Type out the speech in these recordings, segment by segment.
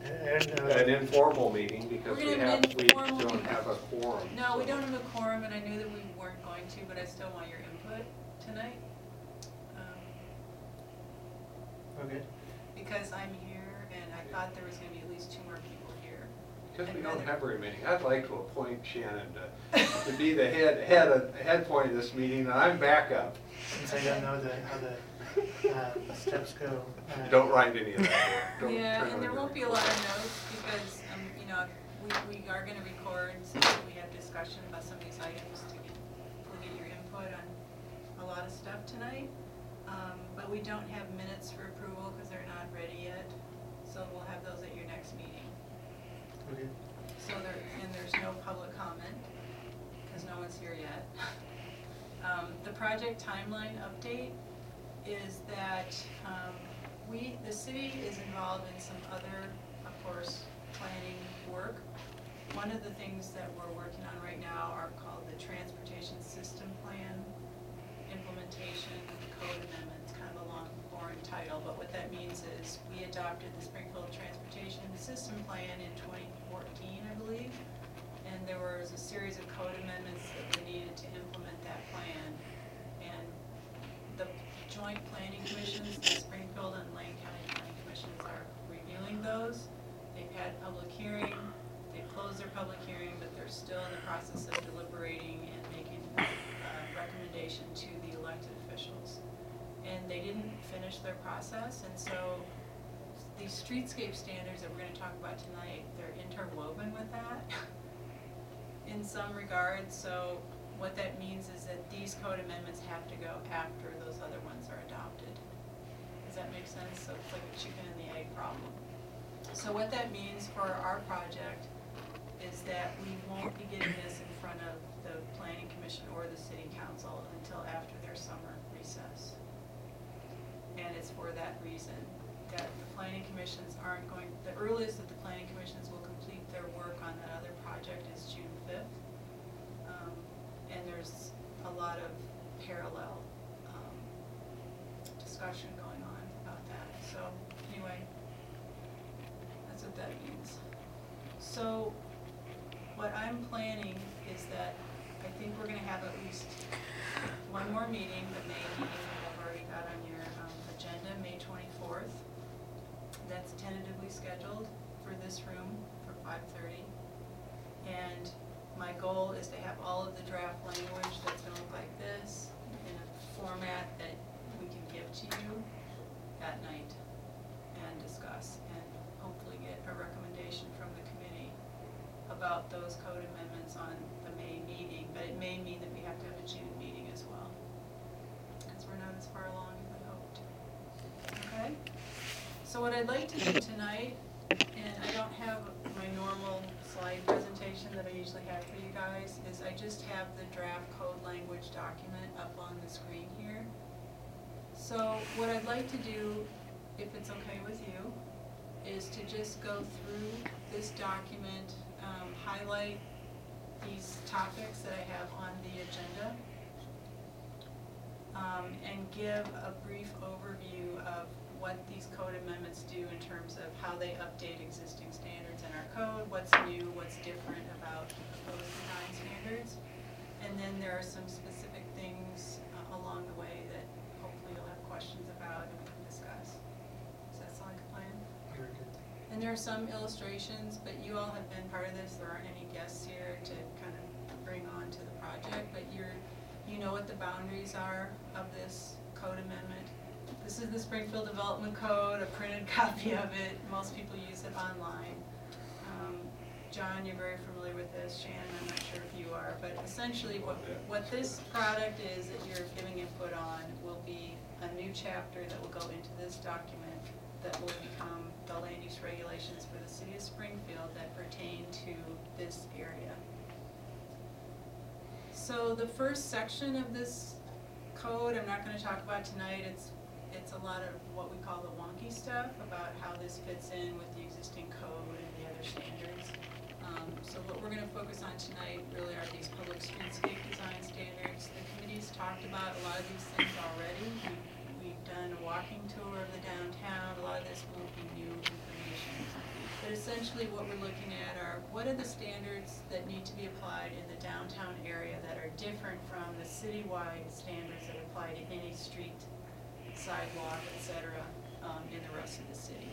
an informal meeting because we informal don't have a quorum. No, so. we don't have a quorum, and I knew that we weren't going to, but I still want your input tonight. Okay. Because I'm here, and I thought there was going to be at least 2 more people here. Because we don't have very many. I'd like to appoint Shannon to be the head point of this meeting, and I'm backup. Since I don't know how the steps go. Don't write any of that. Don't Yeah, turn and there on won't be a your- lot of notes because, you know, we are going to record, so we have discussion about some of these items to get your input on a lot of stuff tonight. But we don't have minutes for approval because they're not ready yet, so we'll have those at your next meeting. Okay. So there's no public comment because no one's here yet. The project timeline update is that the city is involved in some other, of course, planning work. One of the things that we're working on right now are called the Transportation System Plan Implementation Code Amendments, kind of a long, boring title, but what that means is we adopted the Springfield Transportation System Plan in 2014, I believe, and there was a series of code amendments that were needed to implement that plan. And the joint planning commissions, the Springfield and Lane County Planning Commissions, are reviewing those. They've had public hearing, they've closed their public hearing, but they're still in the process of deliberating and making a recommendation to the elected officials. And they didn't finish their process, and so these streetscape standards that we're going to talk about tonight, they're interwoven with that in some regards. So what that means is that these code amendments have to go after those other ones are adopted. Does that make sense? So it's like a chicken and the egg problem. So what that means for our project is that we won't be getting this in front of the Planning Commission or the City Council until after their summer recess. And it's for that reason that the Planning Commissions aren't going, the earliest that the Planning Commissions will complete their work on that other project is June 5th. And there's a lot of parallel discussion going on about that. So anyway, that's what that means. So what I'm planning is that I think we're going to have at least one more meeting, the May meeting that I've already got on your agenda, May 24th. That's tentatively scheduled for this room for 5:30. And my goal is to have all of the draft language that's going to look like this in a format that we can give to you that night and discuss and hopefully get a recommendation from the committee about those code amendments on the May meeting. But it may mean that we have to have a June meeting as well because we're not as far along as I hoped. Okay? So what I'd like to do tonight, and I don't have my normal slide presentation that I usually have for you guys, is I just have the draft code language document up on the screen here. So what I'd like to do, if it's okay with you, is to just go through this document, highlight these topics that I have on the agenda, and give a brief overview of what these code amendments do in terms of how they update existing standards in our code, what's new, what's different about proposed design standards. And then there are some specific things along the way that hopefully you'll have questions about and we can discuss. Does that sound like a plan? Very good. And there are some illustrations, but you all have been part of this. There aren't any guests here to kind of bring on to the project, but you know what the boundaries are of this code amendment. This is the Springfield Development Code, a printed copy of it. Most people use it online. John, you're very familiar with this. Shannon, I'm not sure if you are, but essentially what this product is that you're giving input on will be a new chapter that will go into this document that will become the land use regulations for the city of Springfield that pertain to this area. So the first section of this code I'm not going to talk about tonight. It's a lot of what we call the wonky stuff about how this fits in with the existing code and the other standards. So what we're going to focus on tonight really are these public streetscape design standards. The committee's talked about a lot of these things already. We've done a walking tour of the downtown. A lot of this won't be new information. But essentially what we're looking at are, what are the standards that need to be applied in the downtown area that are different from the citywide standards that apply to any street, sidewalk, et cetera, in the rest of the city.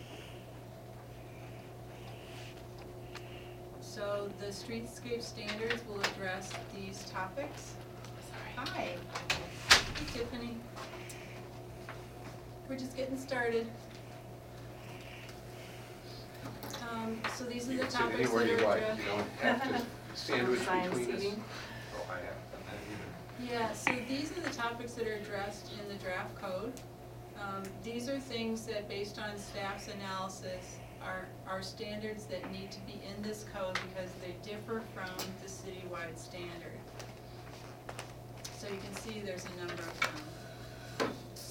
So the streetscape standards will address these topics. Hi. Hey, Tiffany. We're just getting started. So these are You the can sit topics anywhere that you are like, addressed. you don't have to sandwich Assigned between us. seating. Oh, I have done that either. Yeah, so these are the topics that are addressed in the draft code. These are things that, based on staff's analysis, are standards that need to be in this code because they differ from the citywide standard. So you can see there's a number of them.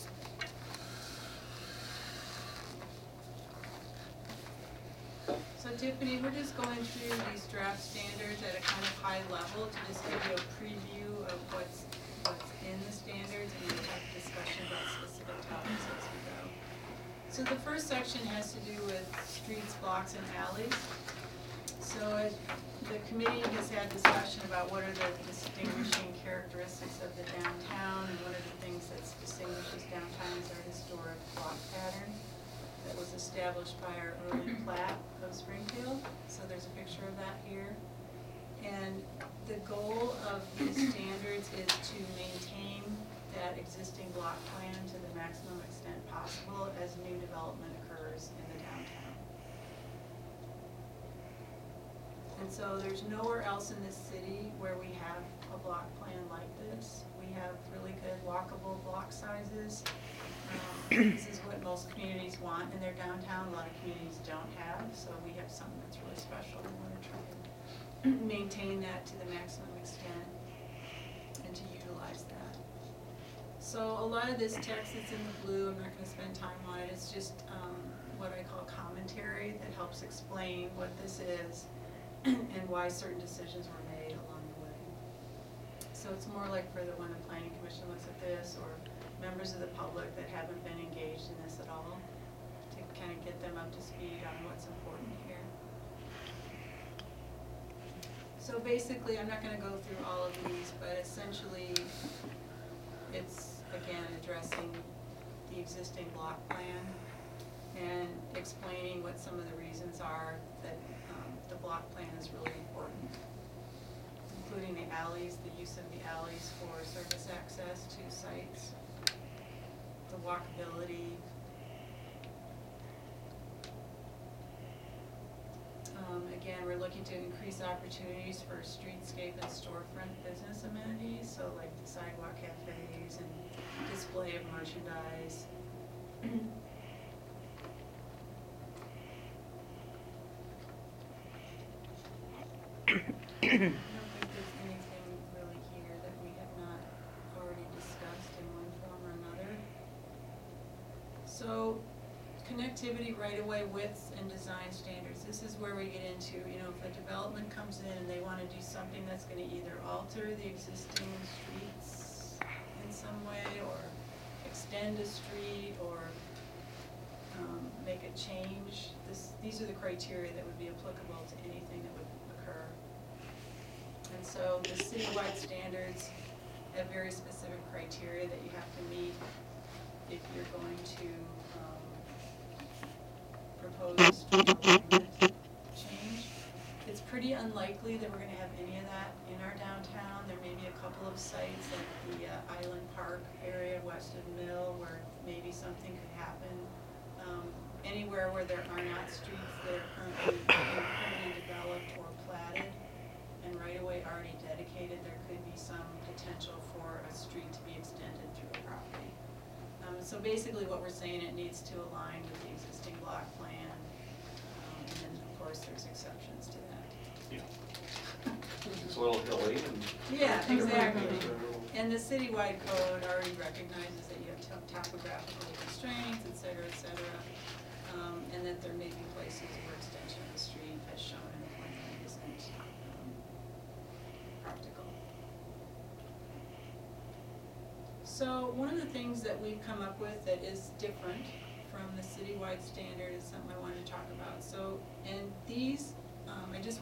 So Tiffany, we're just going through these draft standards at a kind of high level to just give you a preview of what's in the standards, and we'll have a discussion about specific topics as we go. So the first section has to do with streets, blocks, and alleys. So the committee has had discussion about what are the distinguishing characteristics of the downtown, and one of the things that distinguishes downtown is our historic block pattern that was established by our early plat of Springfield. So there's a picture of that here. And the goal of these standards is to maintain that existing block plan to the maximum extent possible as new development occurs in the downtown. And so there's nowhere else in this city where we have a block plan like this. We have really good walkable block sizes. This is what most communities want in their downtown. A lot of communities don't have, so we have something that's really special. We want to try to maintain that to the maximum extent and to utilize that. So a lot of this text that's in the blue, I'm not going to spend time on it. It's just what I call commentary that helps explain what this is and why certain decisions were made along the way. So it's more like for when the Planning Commission looks at this, or members of the public that haven't been engaged in this at all, to kind of get them up to speed on what's important here. So basically, I'm not going to go through all of these, but essentially it's, again, addressing the existing block plan and explaining what some of the reasons are that the block plan is really important, including the alleys, the use of the alleys for service access to sites, the walkability. Again, we're looking to increase opportunities for streetscape and storefront business amenities, so like the sidewalk cafes and display of merchandise. I don't think there's anything really here that we have not already discussed in one form or another. So, connectivity, right-of-way widths, and design standards. This is where we get into, if a development comes in and they want to do something that's going to either alter the existing streets in some way, or extend a street, or make a change. These are the criteria that would be applicable to anything that would occur. And so the citywide standards have very specific criteria that you have to meet if you're going to propose a street alignment change. It's pretty unlikely that we're going to have any of that in our downtown. There may be a couple of sites like the Island Park area west of Mill where maybe something could happen. Anywhere where there are not streets that are currently developed or platted and right-of-way already dedicated, there could be some potential for a street to be extended through a property. So basically what we're saying, it needs to align with the existing block plan, and then of course there's exceptions to that. It's a little hilly and. Yeah, exactly. And the citywide code already recognizes that you have topographical constraints, et cetera, and that there may be places where extension of the street, as shown in the plan, isn't practical. So one of the things that we've come up with that is different from the citywide standard is something I wanted to talk about. So, and these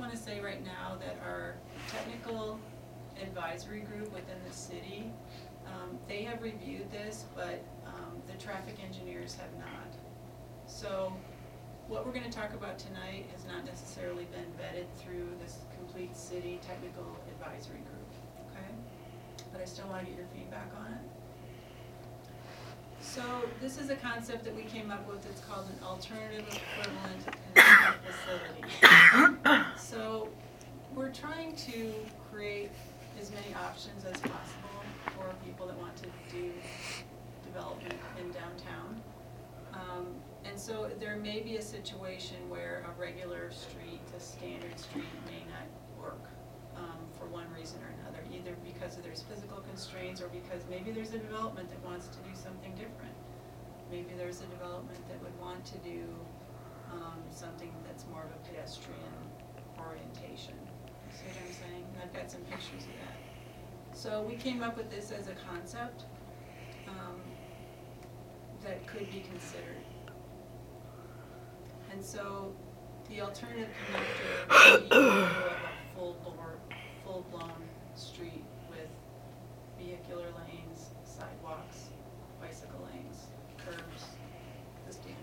want to say right now that our technical advisory group within the city, they have reviewed this, but the traffic engineers have not. So what we're going to talk about tonight has not necessarily been vetted through this complete city technical advisory group, okay? But I still want to get your feedback on it. So this is a concept that we came up with. It's called an alternative equivalent connector facility. So we're trying to create as many options as possible for people that want to do development in downtown. And so there may be a situation where a regular street, a standard street, may not work for one reason or another, either because of there's physical constraints or because maybe there's a development that wants to do something different. Maybe there's a development that would want to do something that's more of a pedestrian orientation. See what I'm saying? And I've got some pictures of that. So we came up with this as a concept that could be considered. And so the alternative connector would be more of a full-blown street with vehicular lanes, sidewalks, bicycle lanes, curbs, the standard.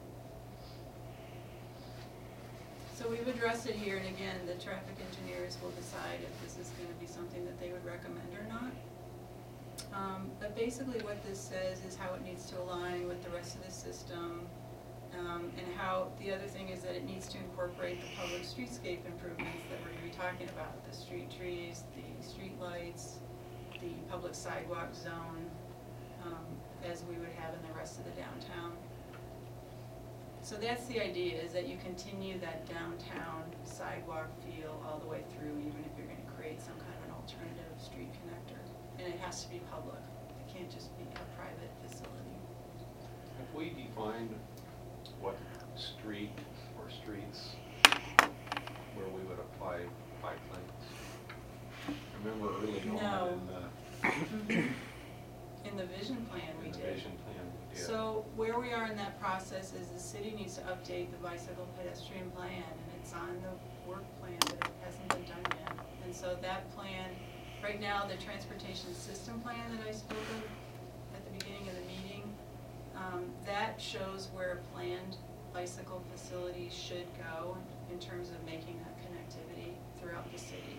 So we've addressed it here, and again, the traffic engineers will decide if this is going to be something that they would recommend or not. But basically what this says is how it needs to align with the rest of the system, and how the other thing is that it needs to incorporate the public streetscape improvements that we're going to be talking about, the street trees, the street lights, the public sidewalk zone, as we would have in the rest of the downtown. So that's the idea, is that you continue that downtown sidewalk feel all the way through, even if you're going to create some kind of an alternative street connector. And it has to be public. It can't just be a private facility. Have we defined what street or streets where we would apply bike lanes? I remember early on in the vision plan we in the did. vision plan we did. So where we are in that process is the city needs to update the bicycle pedestrian plan, and it's on the work plan, but it hasn't been done yet. And so that plan, right now, the transportation system plan that I spoke of at the beginning of the meeting, that shows where planned bicycle facilities should go in terms of making that connectivity throughout the city.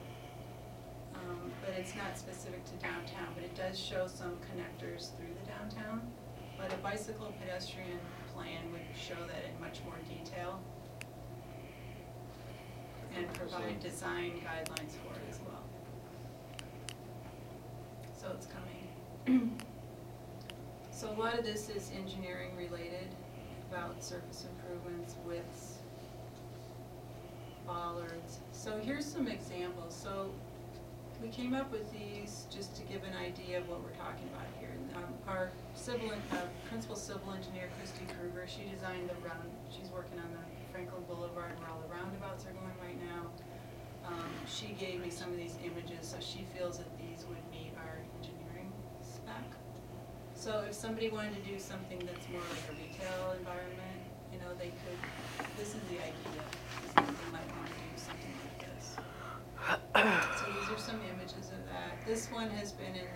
But it's not specific to downtown, but it does show some connectors through the downtown. But a bicycle pedestrian plan would show that in much more detail and provide design guidelines for it as well. So it's coming. So a lot of this is engineering related, about surface improvements, widths, bollards. So here's some examples. So we came up with these just to give an idea of what we're talking about here. Our principal civil engineer, Christy Kruger, she designed the round. She's working on the Franklin Boulevard where all the roundabouts are going right now. She gave me some of these images, so she feels that these would meet our engineering spec. So if somebody wanted to do something that's more like a retail environment, you know, they could, this is the idea, is that they might want to do something like this. So these are some images of that. This one has been in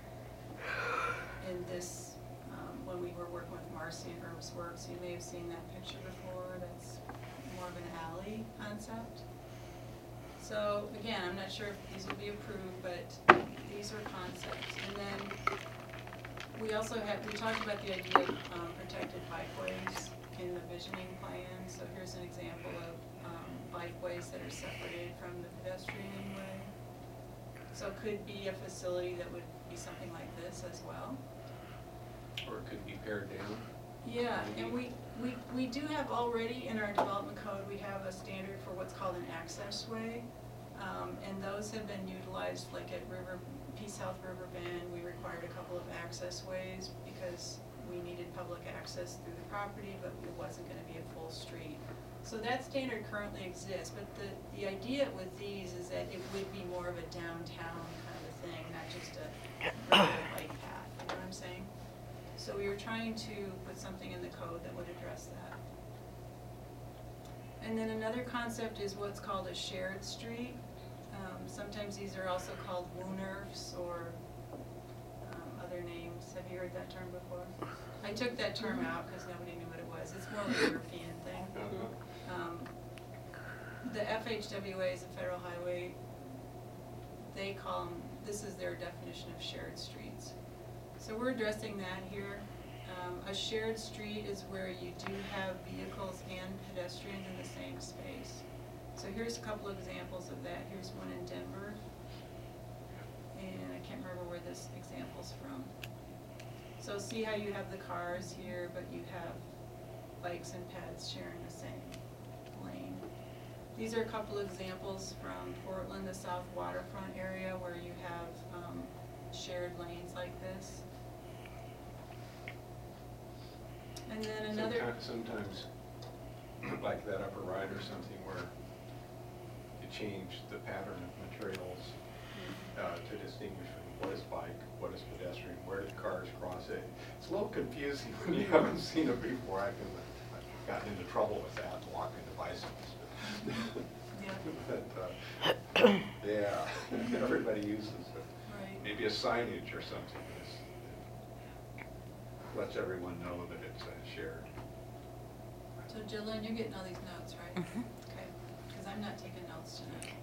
this, when we were working with Marcy and Herb's Works, you may have seen that picture before. That's more of an alley concept. So again, I'm not sure if these will be approved, but these are concepts. And then we also we talked about the idea of protected bikeways in the visioning plan. So here's an example of bikeways that are separated from the pedestrian way. So it could be a facility that would be something like this as well. Or it could be pared down. Yeah, and we do have already in our development code, we have a standard for what's called an access way. And those have been utilized, like at Peace South River Bend, we required a couple of access ways because we needed public access through the property, but it wasn't going to be a full street. So that standard currently exists, but the idea with these is that it would be more of a downtown kind of a thing, not just a regular bike path, you know what I'm saying? So we were trying to put something in the code that would address that. And then another concept is what's called a shared street. Sometimes these are also called WUNRFs or other names. Have you heard that term before? I took that term out because nobody knew what it was. It's more of a European thing. The FHWA is a federal highway. They call them, this is their definition of shared streets. So we're addressing that here. A shared street is where you do have vehicles and pedestrians in the same space. So here's a couple of examples of that. Here's one in Denver. And I can't remember where this example's from. So see how you have the cars here, but you have bikes and peds sharing the same lane. These are a couple of examples from Portland, the South Waterfront area, where you have shared lanes like this. And then another... Sometimes, like that upper right or something, where you change the pattern of materials to distinguish from what is bike, what is pedestrian, where do cars cross it. It's a little confusing when you haven't seen it before. I've gotten into trouble with that, walking into bicycles. But, yeah, everybody uses it. Right. Maybe a signage or something lets everyone know that it's shared. So Jillian, you're getting all these notes, right? Mm-hmm. Okay, because I'm not taking notes tonight.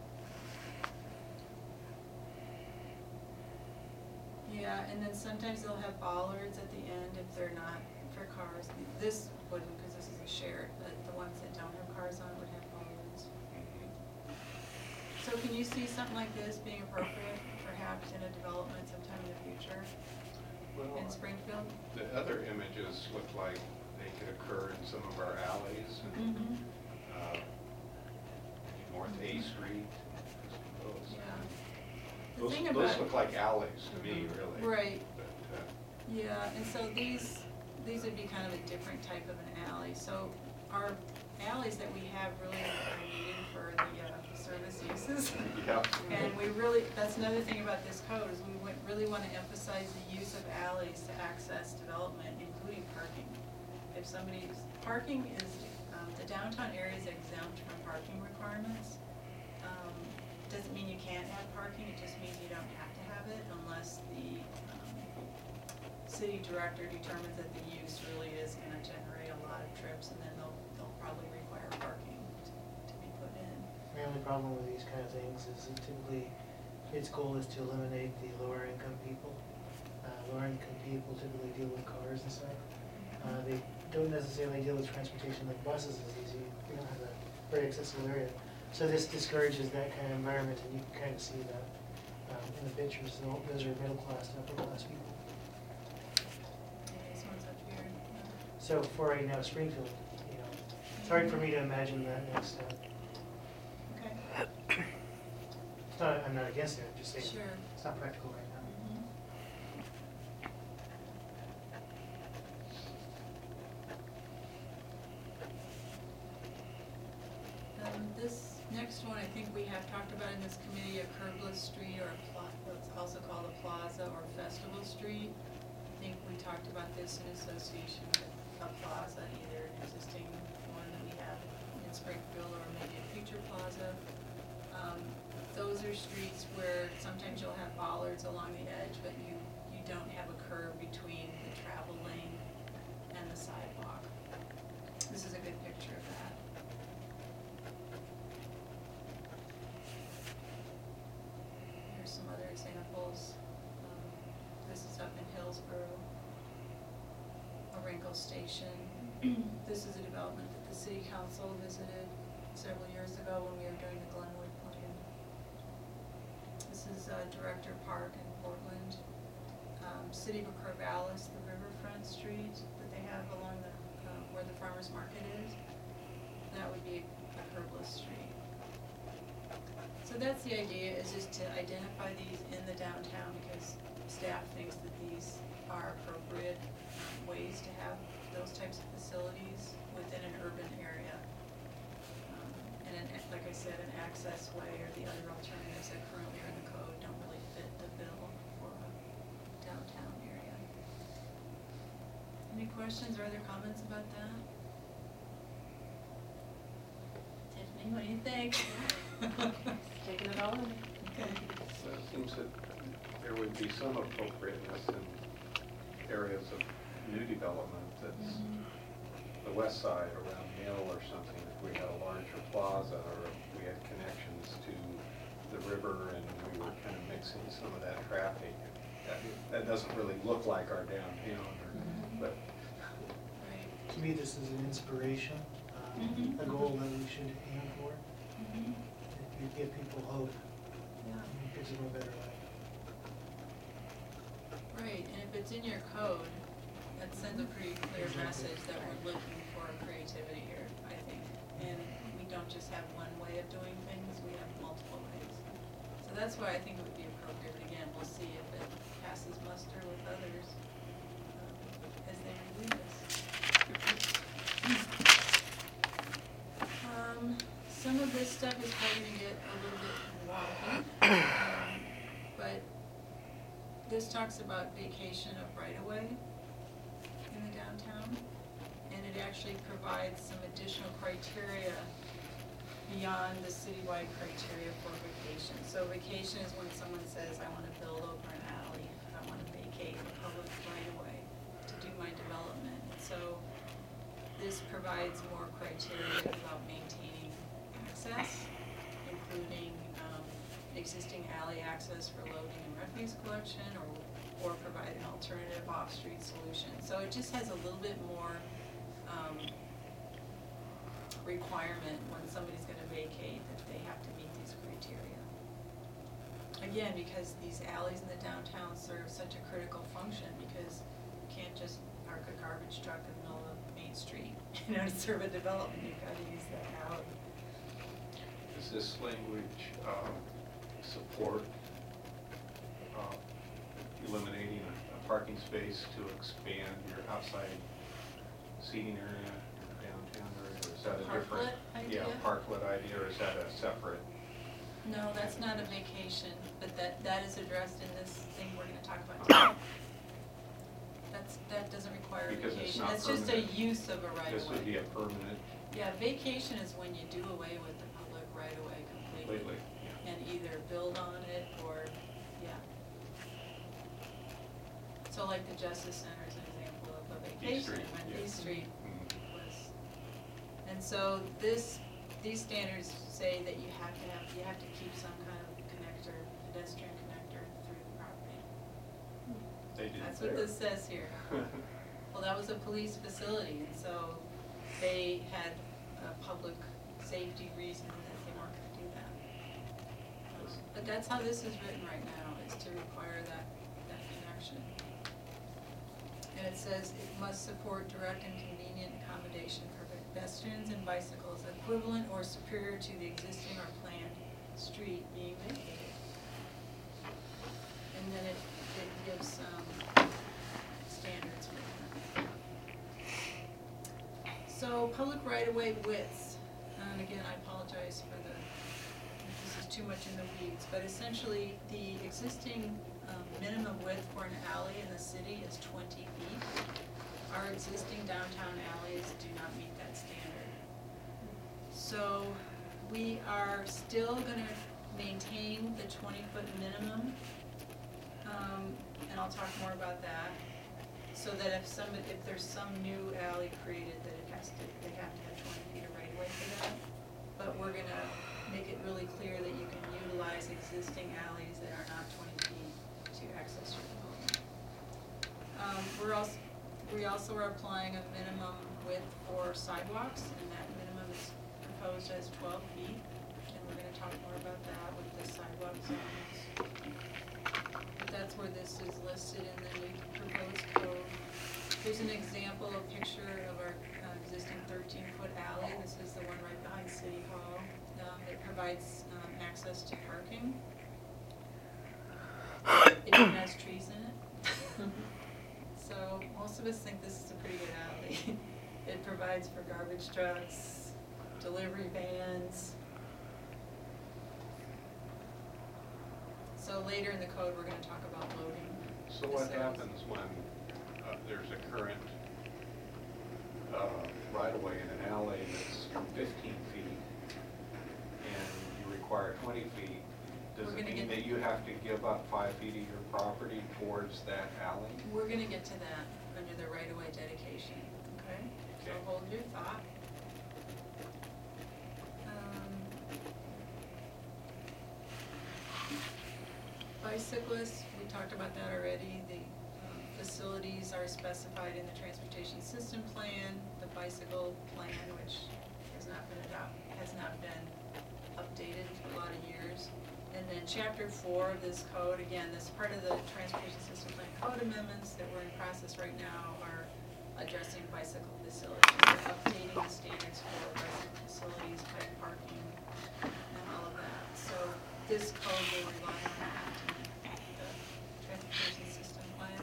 Yeah, and then sometimes they'll have bollards at the end if they're not for cars. This wouldn't, because this is a shared, but the ones that don't have cars on would have bollards. So can you see something like this being appropriate, perhaps in a development sometime in the future in Springfield? The other images look like they could occur in some of our alleys, and North A Street. Those look like alleys to me, really. Right. But, yeah, and so these would be kind of a different type of an alley. So our alleys that we have really are needed for the service uses. yeah. And that's another thing about this code, is we really want to emphasize the use of alleys to access development, including parking. If parking is, the downtown area is exempt from parking requirements. Doesn't mean you can't have parking, it just means you don't have to have it unless the city director determines that the use really is going to generate a lot of trips, and then they'll probably require parking to be put in. My only problem with these kind of things is that typically its goal is to eliminate the lower income people. Lower income people typically deal with cars and stuff. They don't necessarily deal with transportation like buses as easy. We don't have a very accessible area. So this discourages that kind of environment, and you can kind of see that in the pictures. Those are middle class to upper class people. Yeah, this one's up here. So for right now, Springfield, it's hard for me to imagine that next step. Okay. I'm not against it, I'm just saying Sure. it's not practical right now. This next one, I think we have talked about in this committee, a curbless street, or what's also called a plaza or festival street. I think we talked about this in association with a plaza, either an existing one that we have in Springfield or maybe a future plaza. Those are streets where sometimes you'll have bollards along the edge, but you don't have a curve between the travel lane and the sidewalk. This is a good picture of that. Here's some other examples. This is up in Hillsborough, Orenco Station. This is a development that the city council visited several years ago when we were doing the Glenwood plan. This is Director Park in Portland. City of Corvallis, the riverfront street that they have along the where the farmers market is. That would be a curbless street. So that's the idea, is just to identify these in the downtown, because staff thinks that these are appropriate ways to have those types of facilities within an urban area. And like I said, an access way or the other alternatives that currently are in the code don't really fit the bill for a downtown area. Any questions or other comments about that? What do you think? Taking it all in. Okay. So it seems that there would be some appropriateness in areas of new development that's the west side around Mill or something. If we had a larger plaza or if we had connections to the river and we were kind of mixing some of that traffic. That doesn't really look like our downtown, but Right. To me, this is an inspiration, a goal that we should aim for. If you give people hope, Yeah. it gives them a better life. Right, and if it's in your code, that sends a pretty clear message that we're looking for creativity here, I think. And we don't just have one way of doing things, we have multiple ways. So that's why I think it would be appropriate, again, we'll see if it passes muster with others as they review this. Some of this stuff is probably gonna get a little bit wonky, but this talks about vacation of right-of-way in the downtown, and it actually provides some additional criteria beyond the citywide criteria for vacation. So vacation is when someone says, I want to build over an alley, I want to vacate a public right-of-way to do my development. So this provides more criteria about maintaining access, including existing alley access for loading and refuse collection, or provide an alternative off-street solution. So it just has a little bit more requirement when somebody's gonna vacate that they have to meet these criteria. Again, because these alleys in the downtown serve such a critical function, because you can't just park a garbage truck in the middle of Main Street, you know, to serve a development, you've gotta use that alley. does this language support eliminating a parking space to expand your outside seating area in the downtown area? Or is that a different? Parklet idea? Yeah, parklet idea, or is that a separate? No, that's not a vacation, but that is addressed in this thing we're gonna talk about today. That doesn't require a Because it's vacation, not that's just a permanent. use of a right-of-way. This would be a permanent Yeah, vacation is when you do away with the public right-of-way completely. completely, yeah. And either build on it or, yeah. So like the Justice Center is an example of a vacation, Street, when yeah. East Street Mhm. was. And so these standards say that you have to keep some kind of connector, pedestrian connector through the property. They did That's there. what this says here. Well, that was a police facility, and so they had a public safety reason that they weren't gonna do that. But that's how this is written right now, is to require that connection. And it says it must support direct and convenient accommodation for pedestrians and bicycles equivalent or superior to the existing or planned street being vacated. And then it gives some standards for that. So public right-of-way widths, and again, I apologize for if this is too much in the weeds, but essentially the existing minimum width for an alley in the city is 20 feet. Our existing downtown alleys do not meet that standard. So we are still gonna maintain the 20-foot minimum, and I'll talk more about that, so that if there's some new alley created, that they have to have 20 feet of right-of-way for that. But we're gonna make it really clear that you can utilize existing alleys that are not 20 feet to access your development. We also are applying a minimum width for sidewalks, and that minimum is proposed as 12 feet. And we're gonna talk more about that with the sidewalk zones. But that's where this is listed in the new proposed code. Here's an example, a picture of our existing 13-foot alley. This is the one right behind City Hall. It provides access to parking. It even has trees in it. So most of us think this is a pretty good alley. It provides for garbage trucks, delivery vans. So later in the code, we're gonna talk about loading. So what facilities. happens when there's a current right-of-way in an alley that's 15 feet, 20 feet, does We're it gonna mean get- that you have to give up 5 feet of your property towards that alley? We're gonna get to that under the right-of-way dedication, okay? So Okay. hold your thought. Bicyclists, we talked about that already. The facilities are specified in the transportation system plan, the bicycle plan, which has not been updated for a lot of years. And then chapter 4 of this code, again, this part of the transportation system plan code amendments that we're in process right now are addressing bicycle facilities. We're updating the standards for bicycle facilities, bike parking, and all of that. So this code will rely on that to meet the transportation system plan.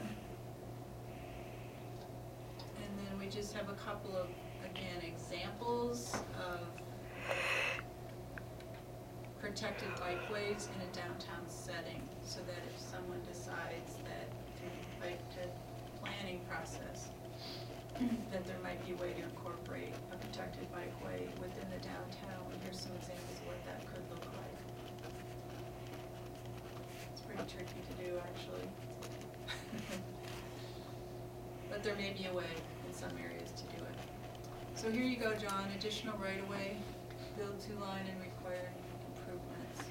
And then we just have a couple of, again, examples of protected bikeways in a downtown setting, so that if someone decides that through the bike to planning process, that there might be a way to incorporate a protected bikeway within the downtown. And here's some examples of what that could look like. It's pretty tricky to do, actually. But there may be a way in some areas to do it. So here you go, John, additional right-of-way, build 2-line and required improvements.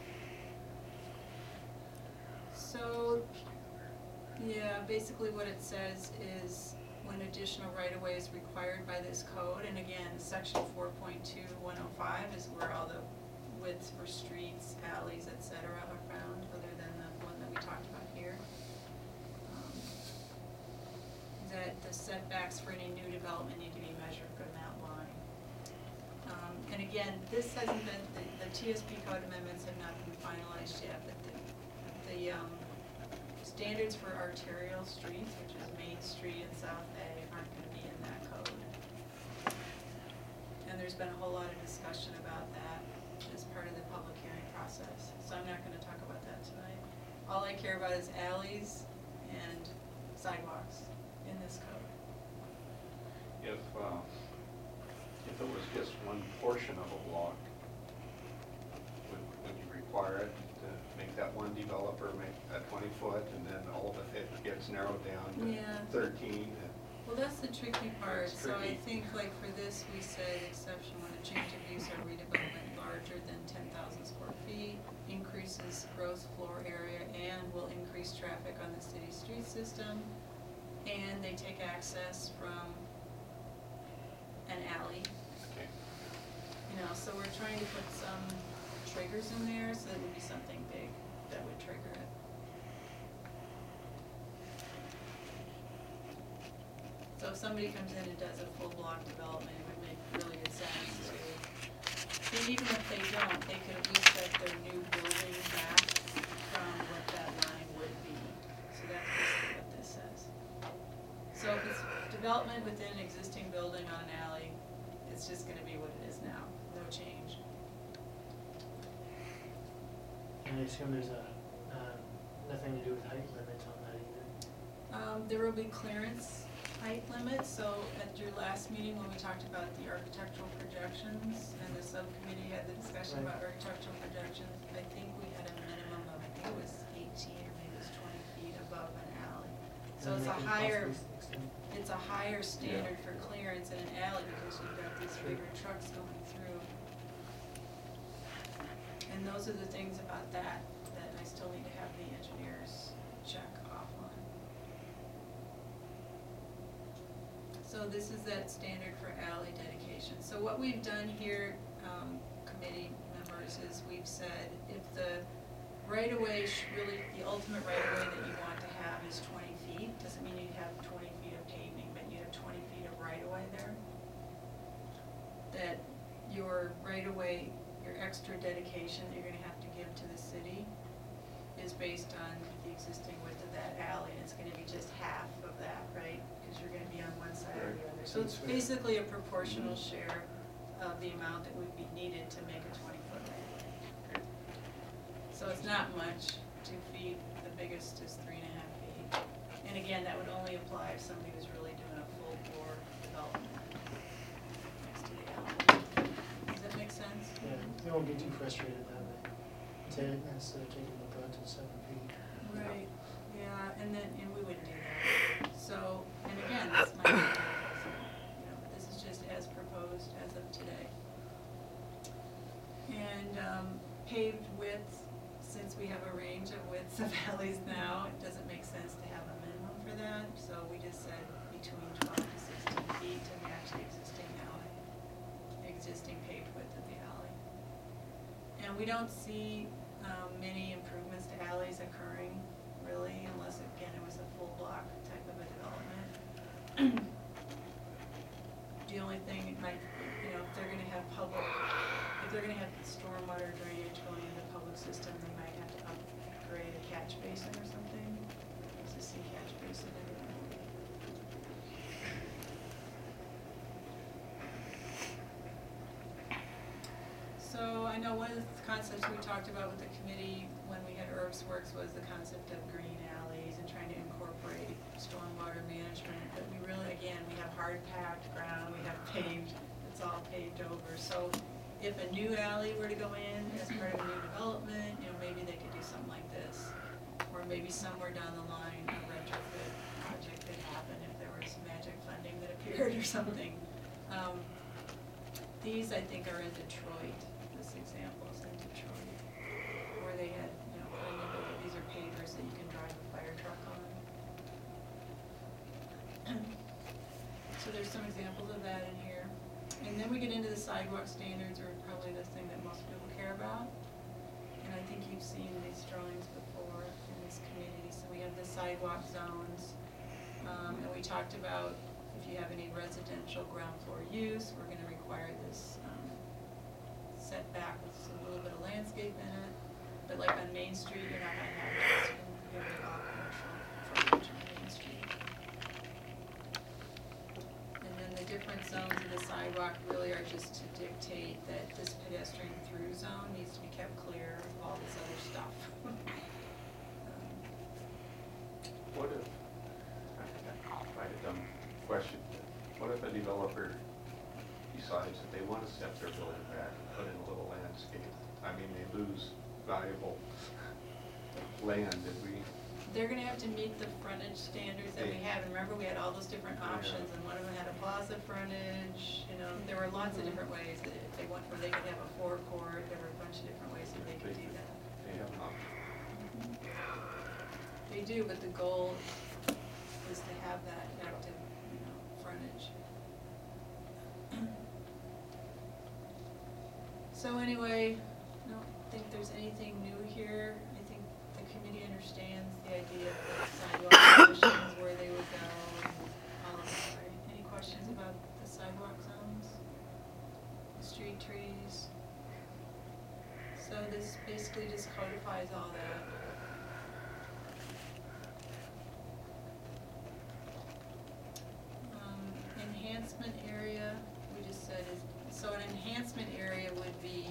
So, yeah, basically what it says is when additional right-of-way is required by this code, and again, section 4.2105 is where all the widths for streets, alleys, etc. are found, other than the one that we talked about here. That the setbacks for any new development need to be measured from that line. And again, this hasn't been, the TSP code amendments have not been finalized yet, but the standards for arterial streets, which is Main Street and South Bay, aren't going to be in that code. And there's been a whole lot of discussion about that as part of the public hearing process. So I'm not going to talk about that tonight. All I care about is alleys and sidewalks in this code. If it was just one portion of a block, would you require it to make that one developer make a 20-foot, and then all of it gets narrowed down to Yeah. 13? Well, that's the tricky part. It's So I tricky. think like for this, we said exception when a change of use or redevelopment larger than 10,000 square feet increases gross floor area and will increase traffic on the city street system, and they take access from an alley. Okay. You know, so we're trying to put some triggers in there, so it would be something big that would trigger it. So if somebody comes in and does a full block development, it would make really good sense to, and even if they don't, they could at least set their new building back from what that line would be. So that's basically what this says. So if it's development within an existing building on an alley, it's just gonna be what it is now, no change. And I assume there's nothing to do with height limits on that either. There will be clearance height limits, so at your last meeting when we talked about the architectural projections and the subcommittee had the discussion Right. about architectural projections, I think we had a minimum of, I think it was 18 or maybe it was 20 feet above an alley. So And it's a they could higher, possibly extend. it's a higher standard for clearance in an alley because you've got these Sure. bigger trucks going through. And those are the things about that I still need to have the engineers check off on. So this is that standard for alley dedication. So what we've done here, committee members, is we've said if the right-of-way, really, the ultimate right-of-way that you want to have is 20 feet, doesn't mean you have 20 feet of paving, but you have 20 feet of right-of-way there. That your right-of-way, your extra dedication that you're gonna have to give to the city is based on the existing width of that alley, and it's gonna be just half of that, right? Because you're gonna be on one side or the other. So it's basically a proportional share of the amount that would be needed to make a 20-foot right-of-way. So it's not much, 2 feet, the biggest is 3.5 feet. And again, that would only apply if somebody was really doing a full bore development next to the alley. Does that make sense? Yeah, they won't get too frustrated that way. instead of taking the brunt of 7 feet. Right, yeah, and we wouldn't do that. So, and again, this might be, this is just as proposed as of today. And paved width, since we have a range of widths of alleys now, it doesn't make sense to have a minimum for that. So we just said between 12 to 16 feet to match the existing alley, existing paved width of the alley. And we don't see many improvements to alleys occurring, really, unless, again, it was a full block type of a development. The only thing it might, if they're gonna have stormwater drainage going into the public system, they might have to upgrade a catch basin or something, existing catch basin. So I know one of the concepts we talked about with the committee when we had Herbs Works was the concept of green alleys and trying to incorporate stormwater management. But we really, again, we have hard packed ground, we have paved, it's all paved over. So if a new alley were to go in as part of a new development, maybe they could do something like this. Or maybe somewhere down the line, a retrofit project could happen if there was magic funding that appeared or something. These, I think, are in Detroit. This example is in Detroit, where they had, these are pavers that you can drive a fire truck on. So there's some examples of that in here. And then we get into the sidewalk standards, are probably the thing that most people care about. And I think you've seen these drawings before in this community. So we have the sidewalk zones, and we talked about if you have any residential ground floor use, we're going to require this setback with a little bit of landscape in it. But like on Main Street, you're not going to have this. You're going to have commercial frontage on Main Street. And then the different zones of the sidewalk really are just to dictate that this pedestrian through zone needs to be kept clear of all this other stuff. What if, I might have dumb question, what if a developer decides that they want to step their building back and put in a little landscape? I mean, they lose valuable land if we... They're gonna have to meet the frontage standards that we have. And remember, we had all those different options, and one of them had a plaza frontage, there were lots of different ways that if they want, where they could have a forecourt, there were a bunch of different ways that they could do that. They have an option. They do, but the goal is to have that active, frontage. So anyway, I don't think there's anything new here. I think the committee understands the idea of the sidewalk positions, where they would go, and all of that, right? Any questions about the sidewalk zones? The street trees? So this basically just codifies all that. Enhancement area, we just said is, so an enhancement area would be,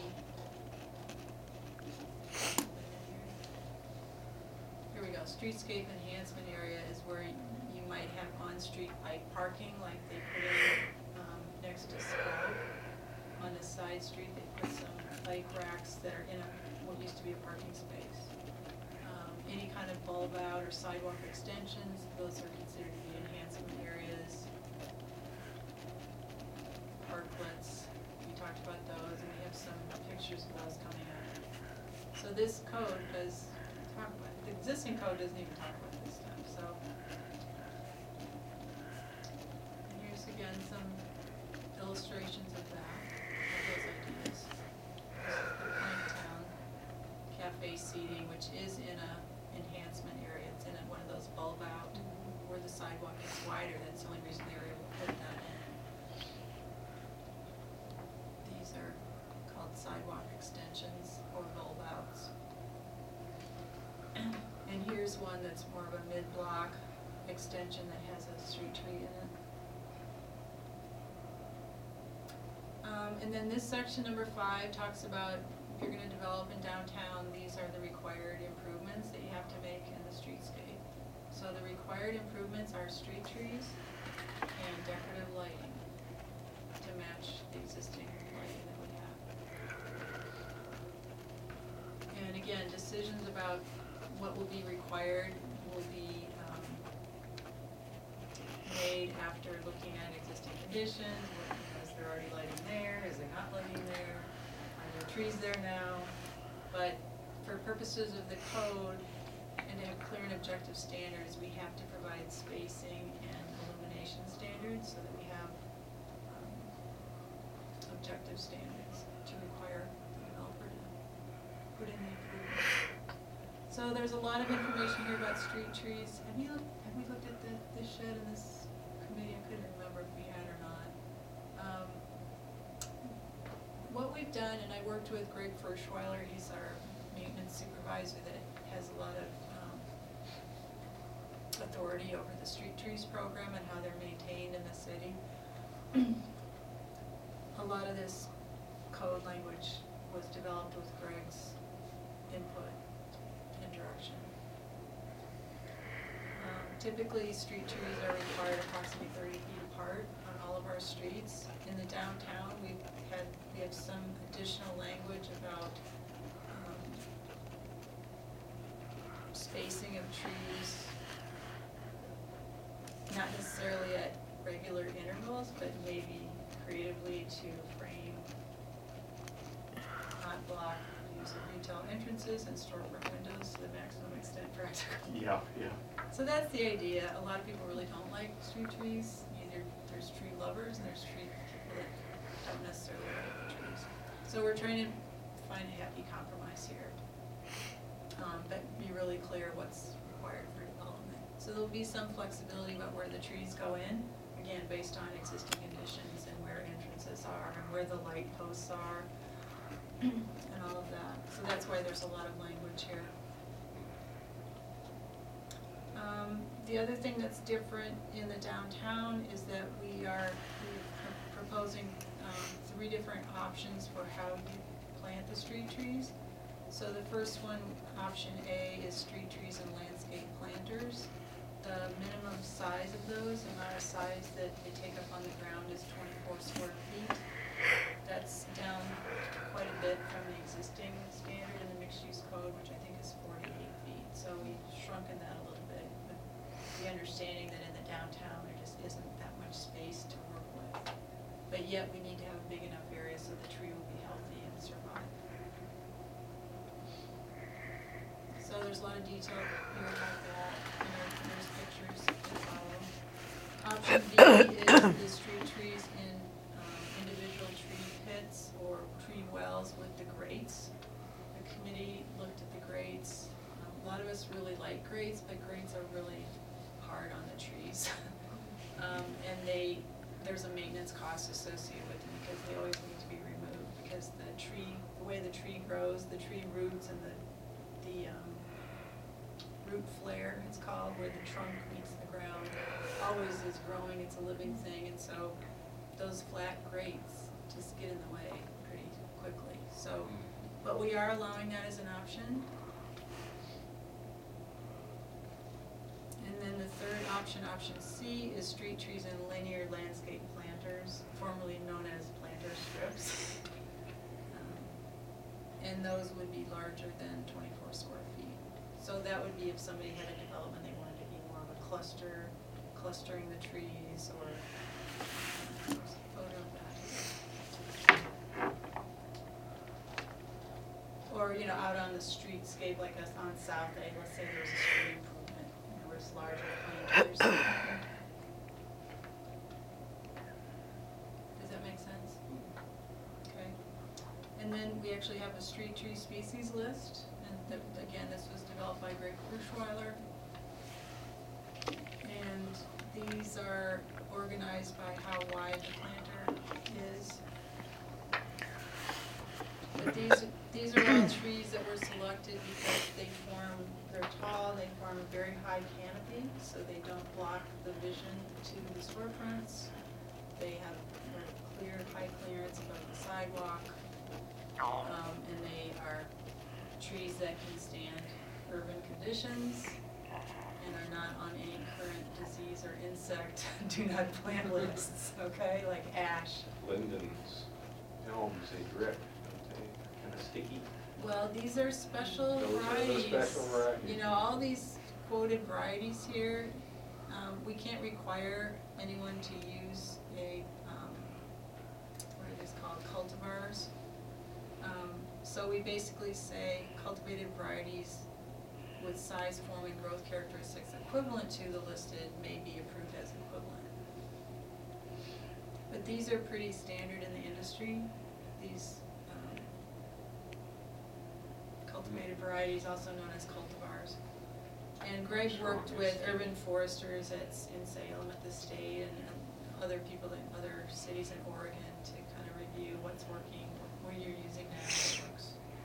here we go, streetscape enhancement area is where you might have on-street bike parking, like they put in next to Scout. On the side street, they put some bike racks that are in what used to be a parking space. Any kind of bulb out or sidewalk extensions, those are considered to be enhancement areas. Parklets, we talked about those, and we have some pictures of those coming up. So this code does talk about it. The existing code doesn't even talk about this stuff, so. And here's again some illustrations of that, of those ideas. This is the Planktown Cafe seating, which is in a enhancement area. It's in one of those bulb out where the sidewalk is wider. That's the only reason they were able to put that in. These are called sidewalk extensions or bulb outs. And here's one that's more of a mid-block extension that has a street tree in it. And then this section number 5 talks about if you're going to develop in downtown, these are the required improvements that you have to make in the streetscape. So the required improvements are street trees and decorative lighting to match the existing lighting that we have. And again, decisions about what will be required will be made after looking at existing conditions. Is there already lighting there? Is there not lighting there? Are there trees there now? But for purposes of the code and to have clear and objective standards, we have to provide spacing and illumination standards so that we have objective standards to require the developer to put in the improvements. So there's a lot of information here about street trees. Have we looked at this shed in this committee? I couldn't remember if we had or not. What we've done, and I worked with Greg Ferschweiler, he's our maintenance supervisor that has a lot of authority over the street trees program and how they're maintained in the city. A lot of this code language was developed with Greg's input and direction. Typically, street trees are required approximately 30 feet apart on all of our streets. In the downtown, we have some additional language about spacing of trees, not necessarily at regular intervals, but maybe creatively to frame, not block use of retail entrances and storefront windows to the maximum extent practical. Yeah, yeah. So that's the idea. A lot of people really don't like street trees. Either there's tree lovers and there's tree people that don't necessarily like the trees. So we're trying to find a happy compromise here, but be really clear what's required for development. So there'll be some flexibility about where the trees go in, again, based on existing conditions and where entrances are and where the light posts are and all of that. So that's why there's a lot of language here. The other thing that's different in the downtown is that we're proposing 3 different options for how you plant the street trees. So the first one, option A, is street trees and landscape planters. The minimum size of those, the amount of size that they take up on the ground, is 24 square feet. That's down quite a bit from the existing standard in the mixed-use code, which I think is 48 feet. So we've shrunken that a little bit, with the understanding that in the downtown there just isn't that much space to work with. But yet we need to have a big enough area so the tree will be healthy and survive. So there's a lot of detail here about that, and there's pictures that follow. Option B is the street trees in individual tree pits or tree wells with the grates. The committee looked at the grates. A lot of us really like grates, but grates are really hard on the trees. And there's a maintenance cost associated with them because they always need to be removed, because the way the tree grows, the tree roots and the root flare, it's called, where the trunk meets the ground, always is growing. It's a living thing, and so those flat grates just get in the way pretty quickly. So, but we are allowing that as an option. And then the third option, option C, is street trees and linear landscape planters, formerly known as planter strips. And those would be larger than 24 square feet. So that would be if somebody had a development, they wanted to be more of a clustering the trees, or there's a photo of that. Or, out on the streetscape, like us on South Egg, let's say there was a street improvement, and there was larger planters. Does that make sense? Okay. And then we actually have a street tree species list, and again, this was developed by Greg Ferschweiler. And these are organized by how wide the planter is. But these are all trees that were selected because they're tall, they form a very high canopy, so they don't block the vision to the storefronts. They have clear, high clearance above the sidewalk. And they are trees that can stand urban conditions and are not on any current disease or insect do not plant lists, okay, like ash. Lindens, elms, they drip, don't they? Kind of sticky. Well, these are special Those are the varieties. special varieties. You know, all these quoted varieties here, we can't require anyone to use a, what are these called, cultivars. So we basically say cultivated varieties with size, form, and growth characteristics equivalent to the listed may be approved as equivalent. But these are pretty standard in the industry, these cultivated varieties, also known as cultivars. And Greg worked with urban foresters in Salem at the state and other people in other cities in Oregon to kind of review what's working, what you're using now, what works.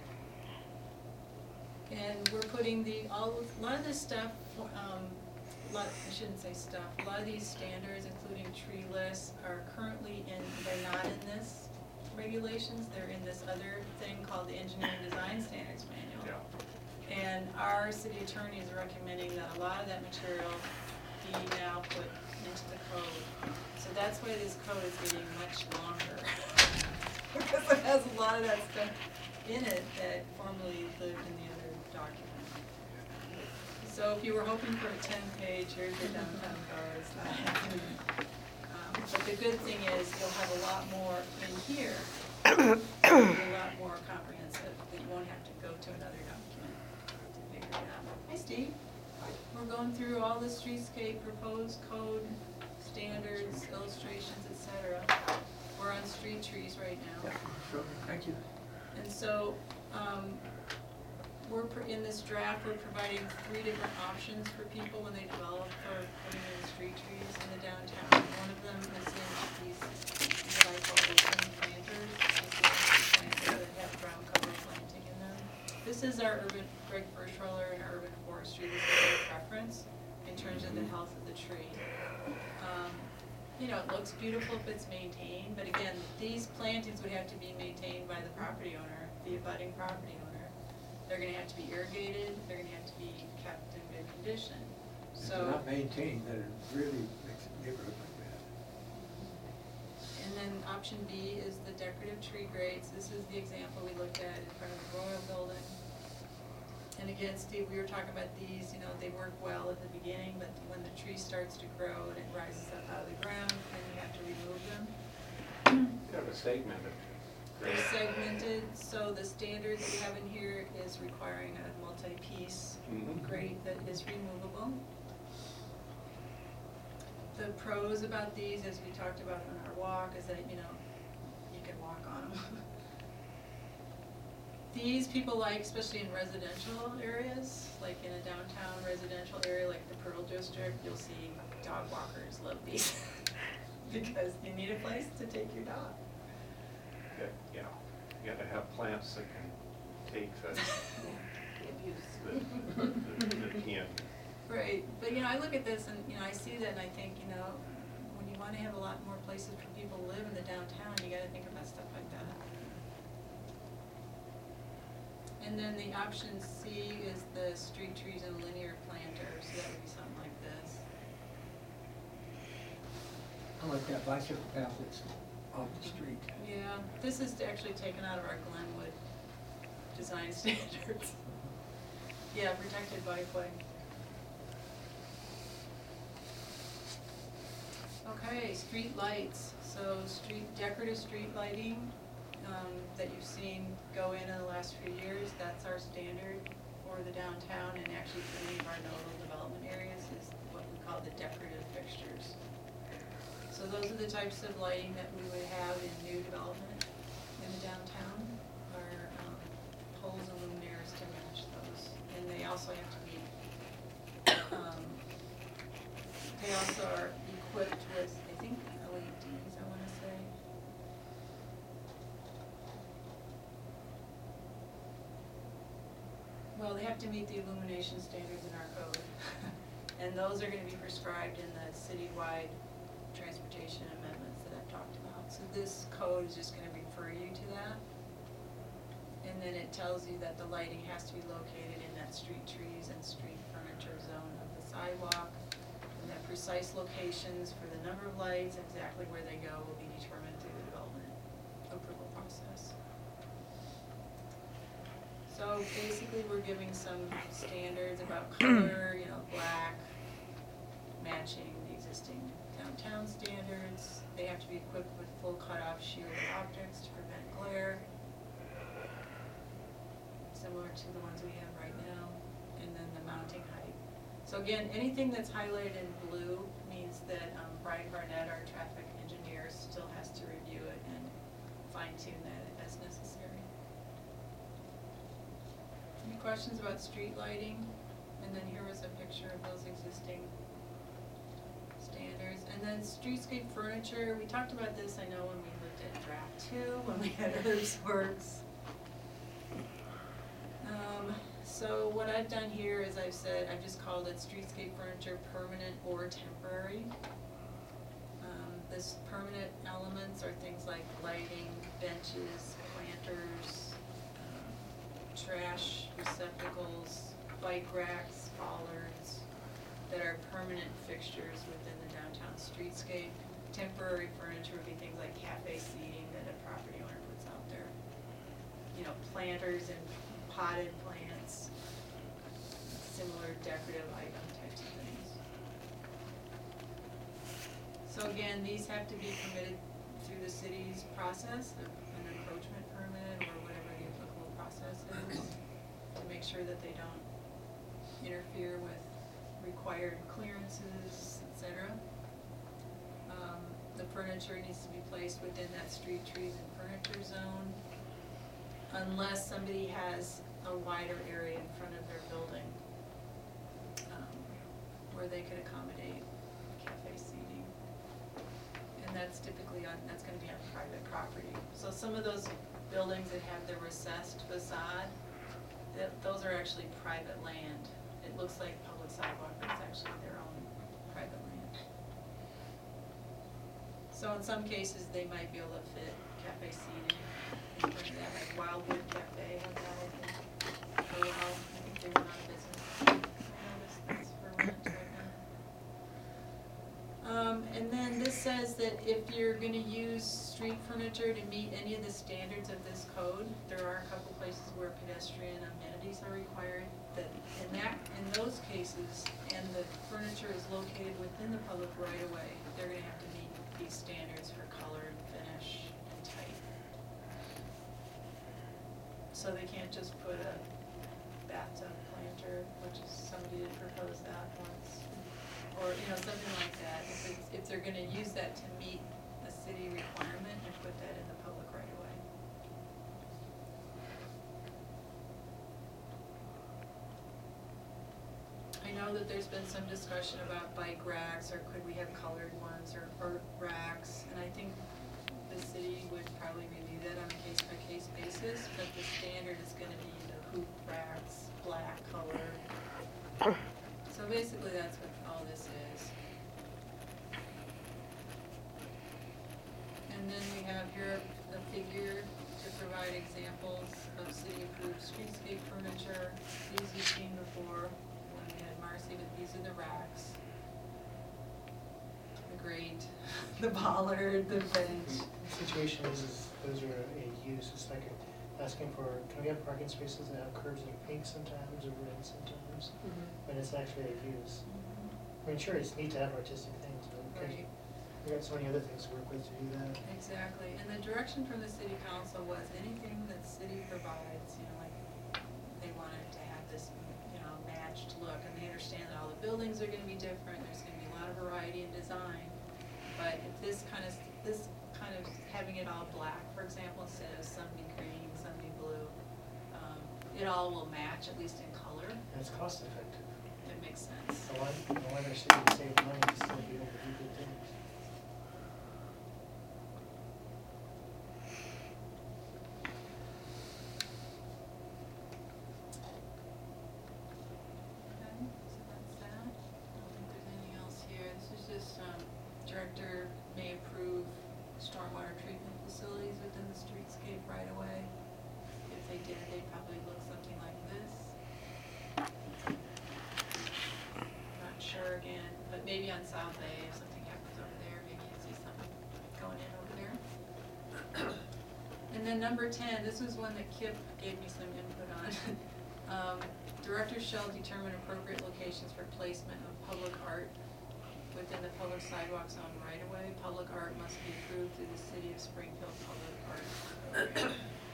And we're putting a lot of this stuff, I shouldn't say stuff, a lot of these standards, including tree lists, are currently they're not in this regulations, they're in this other thing called the Engineering Design Standards Manual. Yeah. And our city attorney is recommending that a lot of that material be now put into the code. So that's why this code is getting much longer. Because it has a lot of that stuff in it that formerly lived in the other document. So if you were hoping for a 10-page, here's your downtown code, it's not happening. But the good thing is you'll have a lot more in here, a lot more comprehensive, that you won't have to go to another document to figure it out. Hi, Steve. We're going through all the streetscape proposed code, standards, illustrations, etc. We're on street trees right now. Sure, thank you. And so, in this draft, we're providing 3 different options for people when they develop for putting in street trees in the downtown. One of them is in these, what I call open planters, planters that have ground cover planting in them. This is our Greg Burschroller and our urban forestry. This is their preference in terms of the health of the tree. You know, it looks beautiful if it's maintained, but again, these plantings would have to be maintained by the property owner, the abutting property owner. They're gonna have to be irrigated, they're gonna have to be kept in good condition. If they're not maintained, then it really makes the neighborhood look bad. And then option B is the decorative tree grades. This is the example we looked at in front of the Royal Building. And again, Steve, we were talking about these, you know, they work well at the beginning, but when the tree starts to grow and it rises up out of the ground, then you have to remove them. Kind of segmented. They're segmented, so the standard that we have in here is requiring a multi-piece grate that is removable. The pros about these, as we talked about on our walk, is that, you know, you can walk on them. These people like, especially in residential areas, like in a downtown residential area like the Pearl District, you'll see dog walkers love these because you need a place to take your dog. Yeah, you gotta have plants that can take the can. Right, but you know, I look at this and, you know, I see that and I think, you know, when you wanna have a lot more places for people to live in the downtown, you gotta think about stuff like that. And then the option C is the street trees and linear planters, so that would be something like this. I like that bicycle path that's off the street. Yeah, this is actually taken out of our Glenwood design standards. Yeah, protected bikeway. Okay, street lights. So decorative street lighting that you've seen go in the last few years, that's our standard for the downtown, and actually for many of our nodal development areas is what we call the decorative fixtures. So those are the types of lighting that we would have in new development in the downtown, are poles and luminaires to match those. And they also have to be, they also are equipped with, I think, LEDs, I want to say. Well, they have to meet the illumination standards in our code. And those are going to be prescribed in the citywide transportation amendments that I've talked about. So this code is just going to refer you to that. And then it tells you that the lighting has to be located in that street trees and street furniture zone of the sidewalk. And that precise locations for the number of lights, exactly where they go, will be determined through the development approval process. So basically, we're giving some standards about color, you know, black, matching the existing downtown standards. They have to be equipped with full cutoff shielded optics to prevent glare, similar to the ones we have right now, and then the mounting height. So again, anything that's highlighted in blue means that Brian Barnett, our traffic engineer, still has to review it and fine tune that as necessary. Any questions about street lighting? And then here was a picture of those existing standards. And then streetscape furniture, we talked about this, I know, when we looked at draft 2, when we had Earthworks. So what I've done here is I've just called it streetscape furniture permanent or temporary. This permanent elements are things like lighting, benches, planters, trash receptacles, bike racks, bollards, that are permanent fixtures within the downtown streetscape. Temporary furniture would be things like cafe seating that a property owner puts out there. You know, planters and potted plants, similar decorative item types of things. So again, these have to be permitted through the city's process, an encroachment permit or whatever the applicable process is, to make sure that they don't interfere with required clearances, etc. The furniture needs to be placed within that street trees and furniture zone, unless somebody has a wider area in front of their building where they could accommodate cafe seating. And that's typically that's going to be on private property. So some of those buildings that have the recessed facade, those are actually private land. It looks like public sidewalk, but it's actually their own private land. So in some cases, they might be able to fit cafe seating in front of that, like Wildwood Cafe had that open for a while. I think they went out of business. I noticed that's for rent right now. And then this says that if you're gonna use street furniture to meet any of the standards of this code, there are a couple places where pedestrian amenities are required, that in those cases, and the furniture is located within the public right-of-way, they're gonna have to meet these standards for color and finish and type. So they can't just put a bathtub planter, which is, somebody did propose that once. Or, you know, something like that, if they're gonna use that to meet a city requirement and put that in the public right of way. I know that there's been some discussion about bike racks, or could we have colored ones, or racks, and I think the city would probably review that on a case-by-case basis, but the standard is gonna be the hoop racks, black color. So basically, that's what all this is. And then we have here a figure to provide examples of city-approved streetscape furniture. These you've seen before when we had Marcy, but these are the racks. The grate, the bollard, the bench. The situation is those are a use, it's like asking for, can we have parking spaces that have curves that are pink sometimes or red sometimes? But it's actually a use. I mean, sure, it's neat to have artistic things, but Right. we've got so many other things to work with to do that. Exactly, and the direction from the city council was anything that city provides, you know, like, they wanted to have this, you know, matched look, and they understand that all the buildings are gonna be different, there's gonna be a lot of variety in design, but if this kind of having it all black, for example, instead of some be green, some be blue, it all will match, at least in color. And it's cost effective. It makes sense. No wonder city would save money to still be able to do good things. Okay, so that's that. I don't think there's anything else here. This is just, director may approve stormwater treatment facilities within the streetscape right away. If they did, they'd probably look something like this. Not sure again, but maybe on South Bay, if something happens over there, maybe you'd see something going in over there. And then number 10, this was one that Kip gave me some input on. on. Directors shall determine appropriate locations for placement of public art within the public sidewalk zone right-of-way. Public art must be approved through the City of Springfield Public Art Program.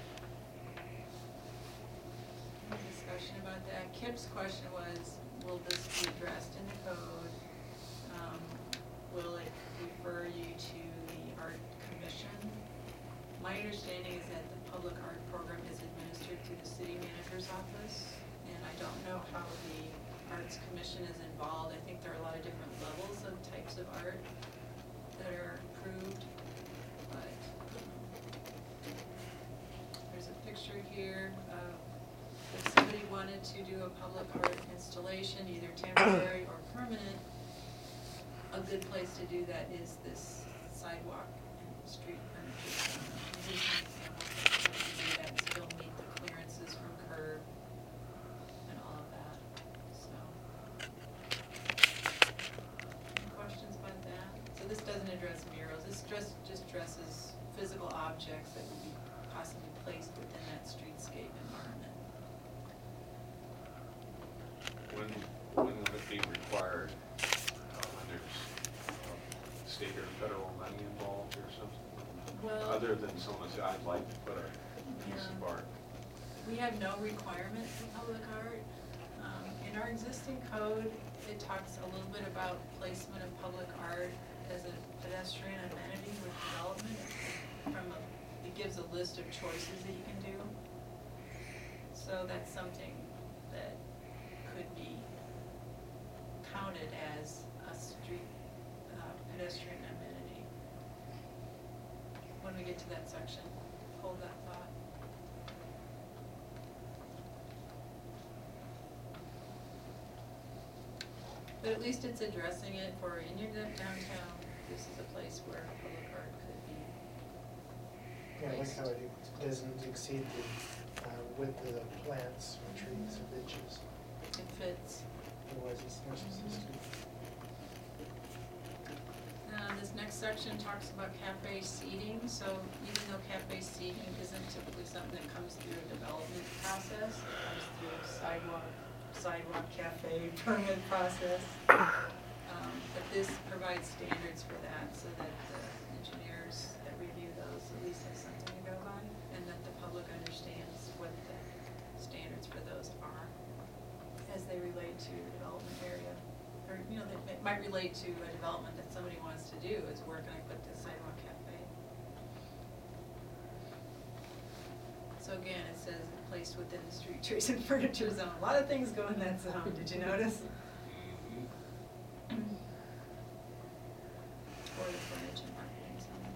Any discussion about that? Kip's question was, will this be addressed in the code? Will it refer you to the Art Commission? My understanding is that the public art program is administered through the city manager's office, and I don't know how the Arts Commission is involved. I think there are a lot of different levels of types of art that are approved, but there's a picture here of if somebody wanted to do a public art installation, either temporary or permanent, a good place to do that is this sidewalk and street furniture. That still meet the clearances from curb and all of that, so. Any questions about that? So this doesn't address murals, this just addresses physical objects that would be possibly placed within that streetscape environment. When would it be required? When there's state or federal money involved or something? Well, Other than someone say, I'd like to put a piece of art. we have no requirement for public art. In our existing code, it talks a little bit about placement of public art as a pedestrian amenity with development. It gives a list of choices that you can do. So that's something that could be counted as a street pedestrian amenity. When we get to that section, hold that thought. But at least it's addressing it for in your downtown, this is a place where public art could be Yeah, I like placed. how it doesn't exceed the width of the plants or trees or benches. It fits. Otherwise, it's not consistent. This next section talks about cafe seating, so even though cafe seating isn't typically something that comes through a development process, it comes through a sidewalk cafe permit process. But this provides standards for that, so that the engineers that review those at least have something to go by, and that the public understands what the standards for those are as they relate to the development area. Or, it might relate to a development that somebody wants to do, is where can I put the sidewalk cafe? So again, it says placed within the street trees and furniture zone. A lot of things go in that zone, did you notice? Or the furniture and marketing zone.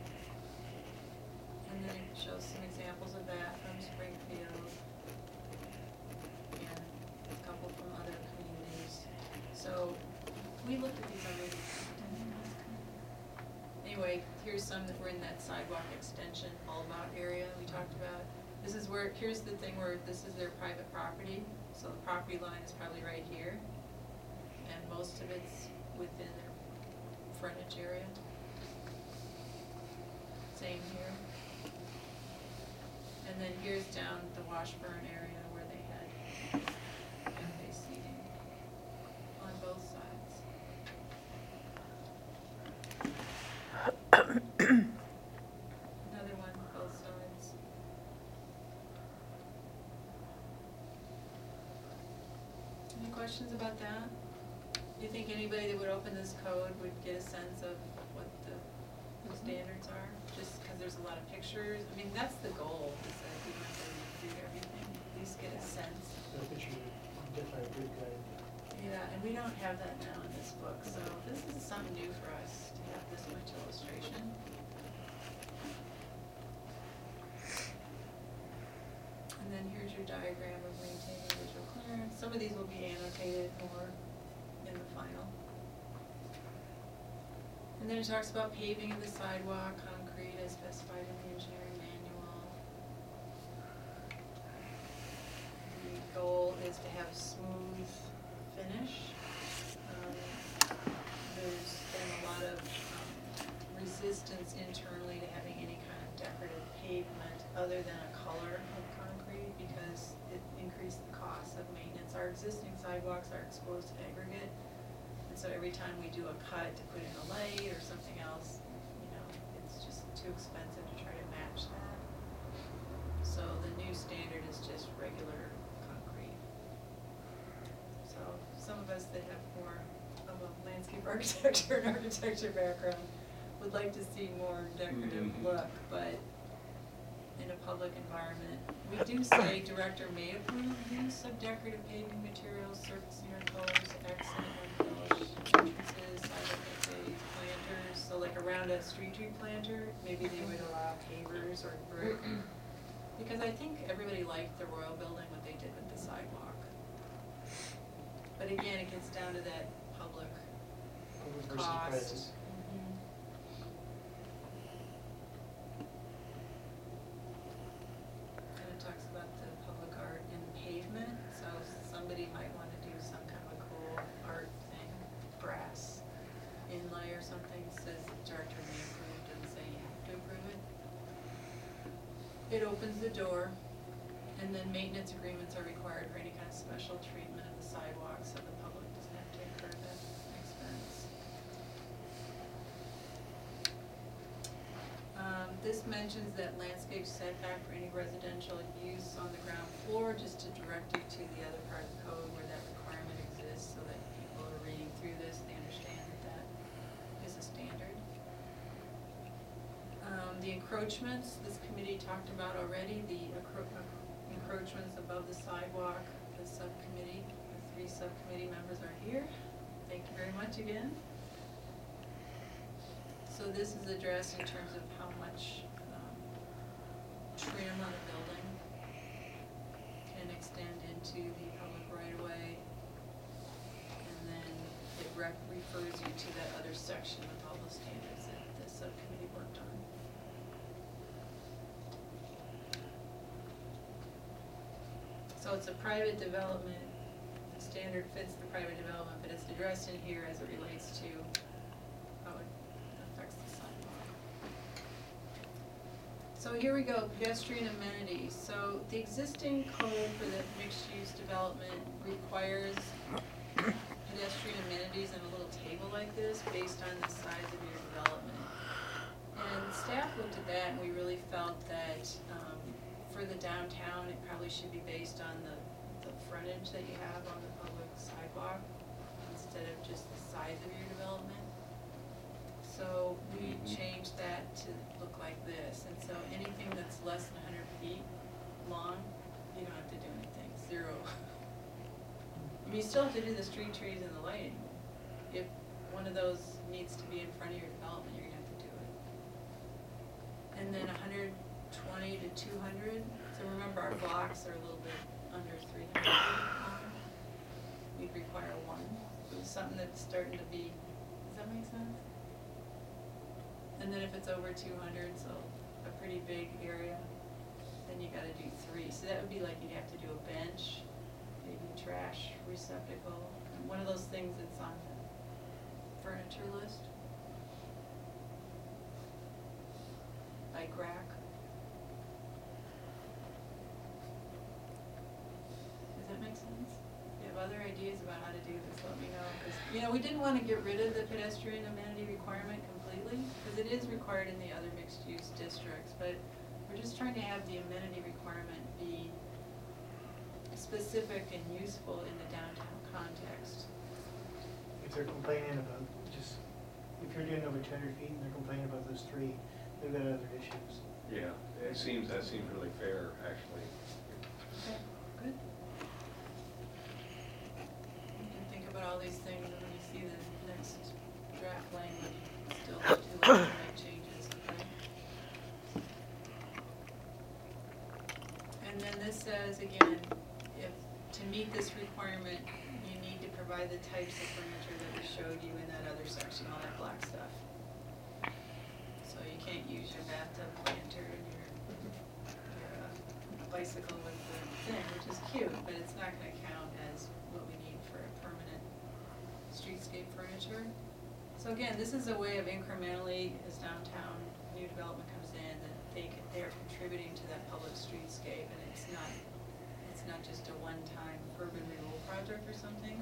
And then it shows some examples of that from Springfield and a couple from other communities. So we looked at these already. Anyway, here's some that were in that sidewalk extension all about area we talked about. This is where, here's the thing where this is their private property, so the property line is probably right here. And most of it's within their frontage area. Same here. And then here's down the Washburn area where they had cafe seating on both sides. Another one, both sides. Any questions about that? Do you think anybody that would open this code would get a sense of what the standards are? Just because there's a lot of pictures? I mean, that's the goal, is that you don't have to read through everything, at least get a sense. The picture definitely a good guide. Yeah, and we don't have that now in this book, so this is something new for us to have this much illustration. And then here's your diagram of maintaining visual clearance. Some of these will be annotated more in the final. And then it talks about paving of the sidewalk, concrete as specified in the engineering manual. The goal is to have smooth finish. There's been a lot of resistance internally to having any kind of decorative pavement other than a color of concrete, because it existing sidewalks are exposed to aggregate. And so every time we do a cut to put in a light or something else, you know, it's just too expensive to try to match that. So the new standard is just regular concrete. So some of us that have more of a landscape architecture and architecture background would like to see more decorative look, but in a public environment, we do say director may approve use of decorative paving materials, surface near colors, accent or embellish entrances, sidewalk facades, planters. So like around a street tree planter, maybe they would allow pavers or brick. Because I think everybody liked the Royal Building, what they did with the sidewalk. But again, it gets down to that public Versus cost. private. And it talks about the public art in pavement, so somebody might want to do some kind of a cool art thing, brass inlay or something, says the director may approve, doesn't say you have to approve it. It opens the door, and then maintenance agreements are required for any kind of special treatment of the sidewalk, so the public doesn't have to incur that expense. This mentions that landscape setback for any residential use on the ground floor, just to direct you to the other part of the code where that requirement exists, so that people are reading through this, they understand that that is a standard. The encroachments, this committee talked about already, the encroachments above the sidewalk, the subcommittee, the 3 subcommittee members are here. Thank you very much again. So this is addressed in terms of how much trim on a building can extend into the public right-of-way. And then it refers you to that other section with all the standards that the subcommittee worked on. So it's a private development, the standard fits the private development, but it's addressed in here as it relates to how it affects the sidewalk. So here we go, pedestrian amenities. So the existing code for the mixed-use development requires pedestrian amenities in a little table like this based on the size of your development. And staff looked at that and we really felt that for the downtown, it probably should be based on the frontage that you have on the public sidewalk instead of just the size of your development. So we changed that to look like this. And so anything that's less than 100 feet long, you don't have to do anything, 0. I mean, you still have to do the street trees and the lighting. If one of those needs to be in front of your development, you're gonna have to do it. And then 120 to 200. So remember, our blocks are a little bit under 300 feet long. We'd require 1. So something that's starting to be, does that make sense? And then if it's over 200, so a pretty big area, then you gotta do 3. So that would be like you'd have to do a bench, maybe trash receptacle, and one of those things that's on the furniture list. Bike rack. Does that make sense? If you have other ideas about how to do this, let me know. Because, you know, we didn't want to get rid of the pedestrian amenity requirement completely, because it is required in the other mixed-use districts, but we're just trying to have the amenity requirement be specific and useful in the downtown context. If they're complaining about just, if you're doing over 200 feet and they're complaining about those 3, they've got other issues. Yeah, that seems really fair, actually. Okay, good. You can think about all these things, and when you see the next draft language, still too late to make changes, okay? And then this says, again, if, to meet this requirement, you need to provide the types of furniture that we showed you in that other section, all that black stuff. So you can't use your bathtub planter and your bicycle with the thing, which is cute, but it's not gonna count as what we need for a permanent streetscape furniture. So again, this is a way of incrementally, as downtown new development comes in, that they're contributing to that public streetscape, and it's not just a one-time urban renewal project or something.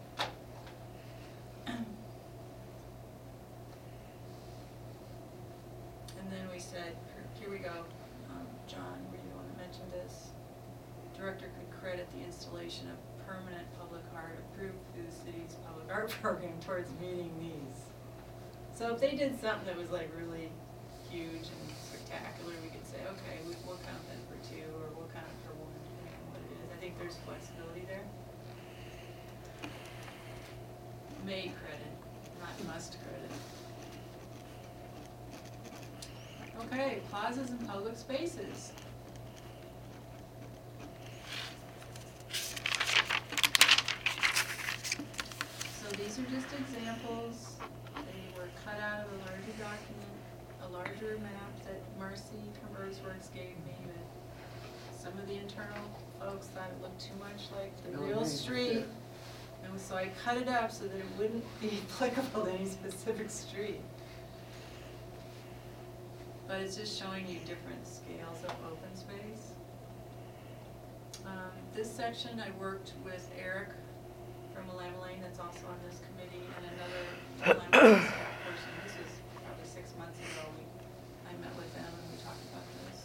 And then we said, here we go, John, were you the one that mentioned this? Director could credit the installation of permanent public art approved through the city's public art program towards meeting these. So if they did something that was like really huge and spectacular, we could say, okay, we'll count that for two, or we'll count it for one, depending on what it is. I think there's flexibility there. May credit, not must credit. Okay, plazas and public spaces. So these are just examples. They were cut out of a larger document, a larger map that Marcy from Earthworks gave me, that some of the internal folks thought it looked too much like the No, real it is, street. yeah. And so I cut it up so that it wouldn't be applicable to any specific street. But it's just showing you different scales of open space. This section I worked with Eric from Willamette Lane, that's also on this committee, and another Willamette Lane staff person. This was probably 6 months ago. I met with them and we talked about this.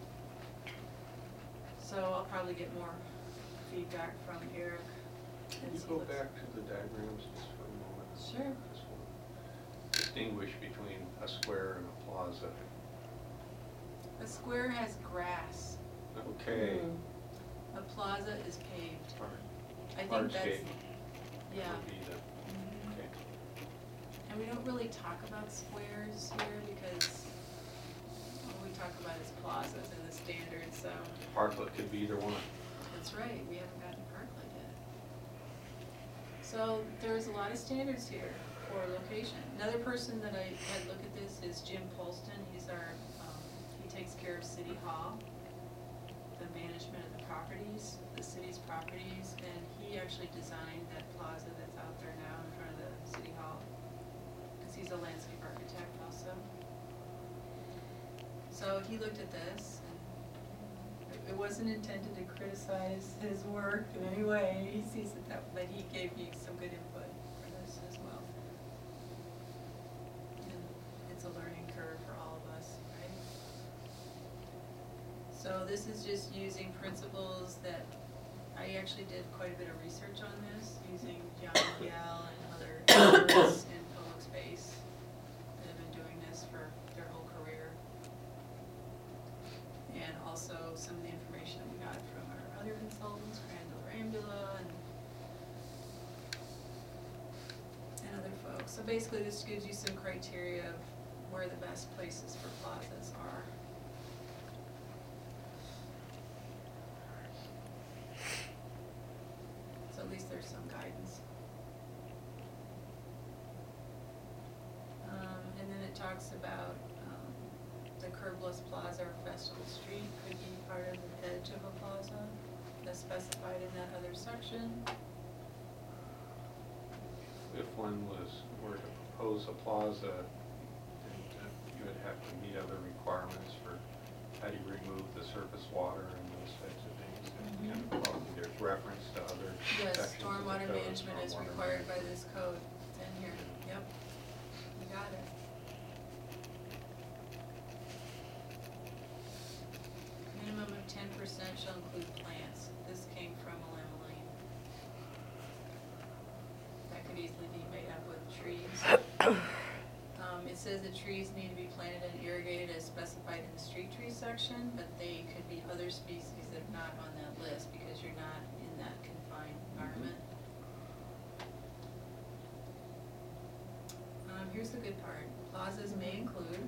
So I'll probably get more feedback from Eric. Can you go back to the diagrams just for a moment? Sure. Just want to distinguish between a square and a plaza. A square has grass. Okay. A plaza is paved. I think Hardscape that's, yeah. would be the, Mhm. okay. And we don't really talk about squares here because all we talk about is plazas and the standards, so. Parklet could be either one. That's right, we haven't gotten Parkland yet. So there's a lot of standards here for location. Another person that I had look at this is Jim Polston. He's our, he takes care of City Hall, the management of the properties, the city's properties, and he actually designed that plaza that's out there now in front of the City Hall. Because he's a landscape architect also. So he looked at this, and it wasn't intended to criticize his work in any way. He sees it that, but he gave me some good input for this as well. And it's a learning curve for all of us, right? So this is just using principles that, I actually did quite a bit of research on this, using John Yale and other experts in public space that have been doing this for their whole career. And also some of the information that we got from our other consultants, Crandall Ambula and other folks. So basically this gives you some criteria of where the best places for plazas are. So at least there's some guidance. And then it talks about the curbless plaza or festival street could be part of the edge of a plaza, that's specified in that other section. If one were to propose a plaza, you would have to meet other requirements for how do you remove the surface water and those types of things. And probably there's reference to other Yes, sections of the stormwater code, management is stormwater required by management. this code, it's in here, yep, you got it. Minimum of 10% shall include plants, this came from Willamette Lane. That could easily be made up with trees. It says that trees need to be planted and irrigated as specified in the street tree section, but they could be other species that are not on that list because you're not in that confined environment. Here's the good part. Plazas may include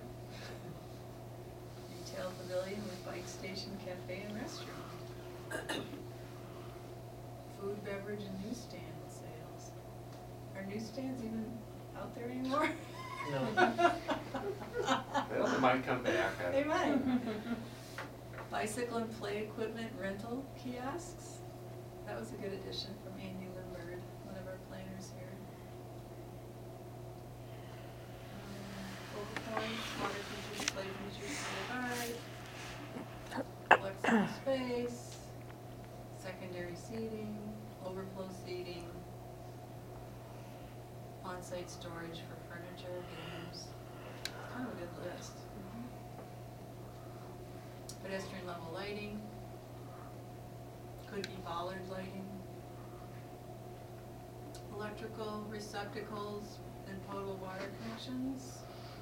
retail pavilion with bike station, cafe, and restaurant. Food, beverage, and newsstand sales. Are newsstands even out there anymore? No. Well, they might come back. They might. Bicycle and play equipment rental kiosks. That was a good addition from Andy Lindbergh, one of our planners here. Focal points, water features, play features, nearby. Flexible space. secondary seating, overflow seating, on-site storage for furniture, games. Kind of a good list. Pedestrian level lighting, could be bollard lighting. Electrical receptacles and potable water connections.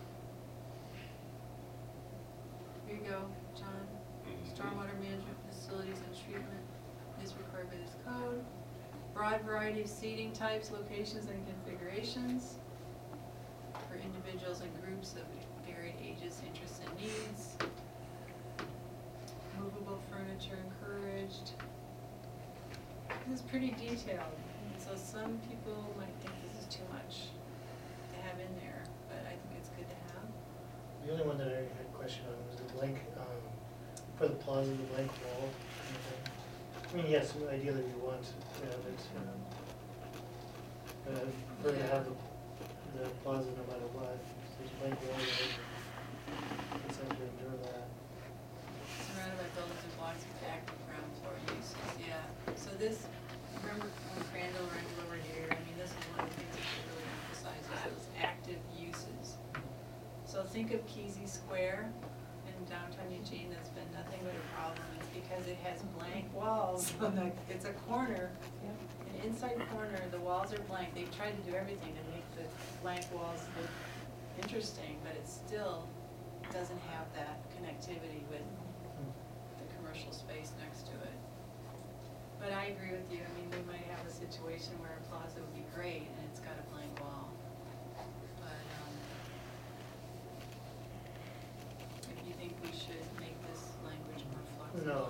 Here you go, John. Stormwater management facilities and treatment is required by this code. Broad variety of seating types, locations, and configurations for individuals and groups of varied ages, interests, and needs. Movable furniture encouraged. This is pretty detailed, and so some people might think this is too much to have in there, but I think it's good to have. The only one that I had a question on was the blank, for the plaza, the blank wall kind of thing. I mean, yes, ideally we want to have it, but I prefer to have the plaza no matter what. So there's a blank wall there, it's have to endure that. Surrounded by buildings and blocks with active ground floor uses, yeah. So this, remember when Crandall rented over here, I mean, this is one of the things that they really emphasize is those active uses. So think of Kesey Square in downtown Eugene, that's been nothing but a problem. It's because it has blank walls on the, it's a corner. An inside corner, the walls are blank. They've tried to do everything to make the blank walls look interesting, but it still doesn't have that connectivity with the commercial space next to it. But I agree with you, I mean, we might have a situation where a plaza would be great and it's got a blank wall. But, if you think we should make this language more flexible. No.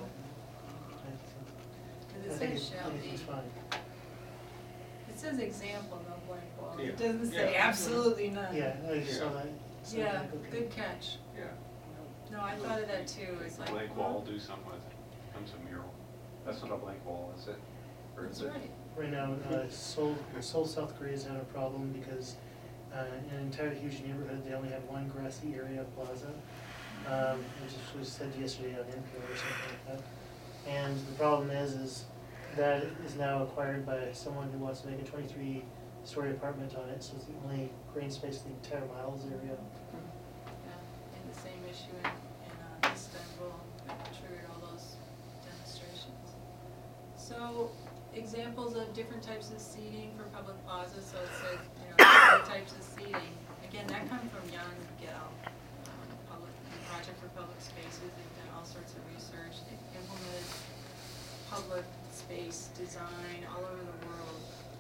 Because I it think says shall be. it's fine. It says example, no blank wall. Yeah. It doesn't say Yeah. absolutely none. Yeah, I just saw Yeah. that. So Yeah, like, okay. good catch. Yeah. No, I thought of that too, it's like. Blank wall, do something with it, becomes a mural. That's not a blank wall, is it? Or is That's it? right. Right now, Seoul, South Korea is having a problem because in an entire huge neighborhood, they only have one grassy area plaza, which was said yesterday on NPR or something like that. And the problem is that is now acquired by someone who wants to make a 23-story apartment on it, so it's the only green space in the entire Miles area. Yeah, and the same issue in Istanbul, that triggered all those demonstrations. So, examples of different types of seating for public plazas, so it said, you know, different types of seating. Again, that comes from Jan Gell, Project for Public Spaces. They've done all sorts of research. They've implemented public space design all over the world.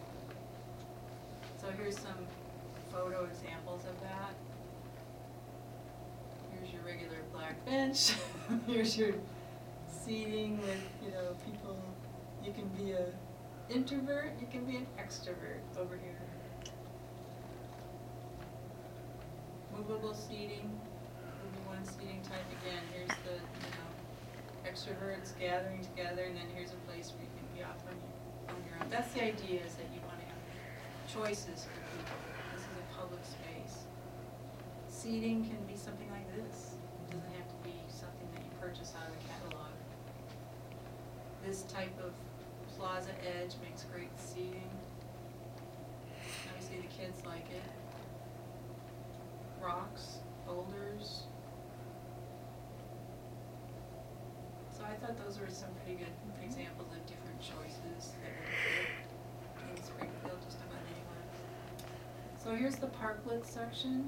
So here's some photo examples of that. Here's your regular black bench. Here's your seating with, you know, people. You can be an introvert, you can be an extrovert over here. Movable seating, would be one seating type again. Here's the, you know, extroverts gathering together, and then here's a place where you can be off on your own. That's the idea, is that you want to have choices for people. This is a public space. Seating can be something like this. It doesn't have to be something that you purchase out of a catalog. This type of plaza edge makes great seating. Obviously the kids like it. Rocks, boulders. So I thought those were some pretty good examples of different choices that would fit in Springfield just about anywhere. So here's the parklets section.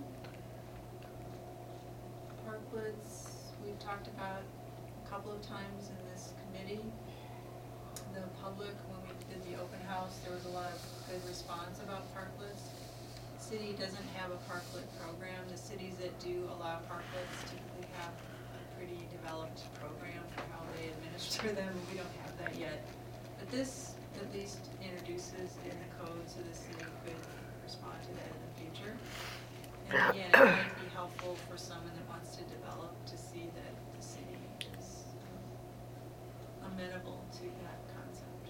Parklets we've talked about a couple of times in this committee. The public, when we did the open house, there was a lot of good response about parklets. The city doesn't have a parklet program. The cities that do allow parklets typically have a pretty developed program for how they administer them. We don't have that yet. But this at least introduces in the code so the city could respond to that in the future. And again, it might be helpful for someone that wants to develop to see that the city is amenable to that concept.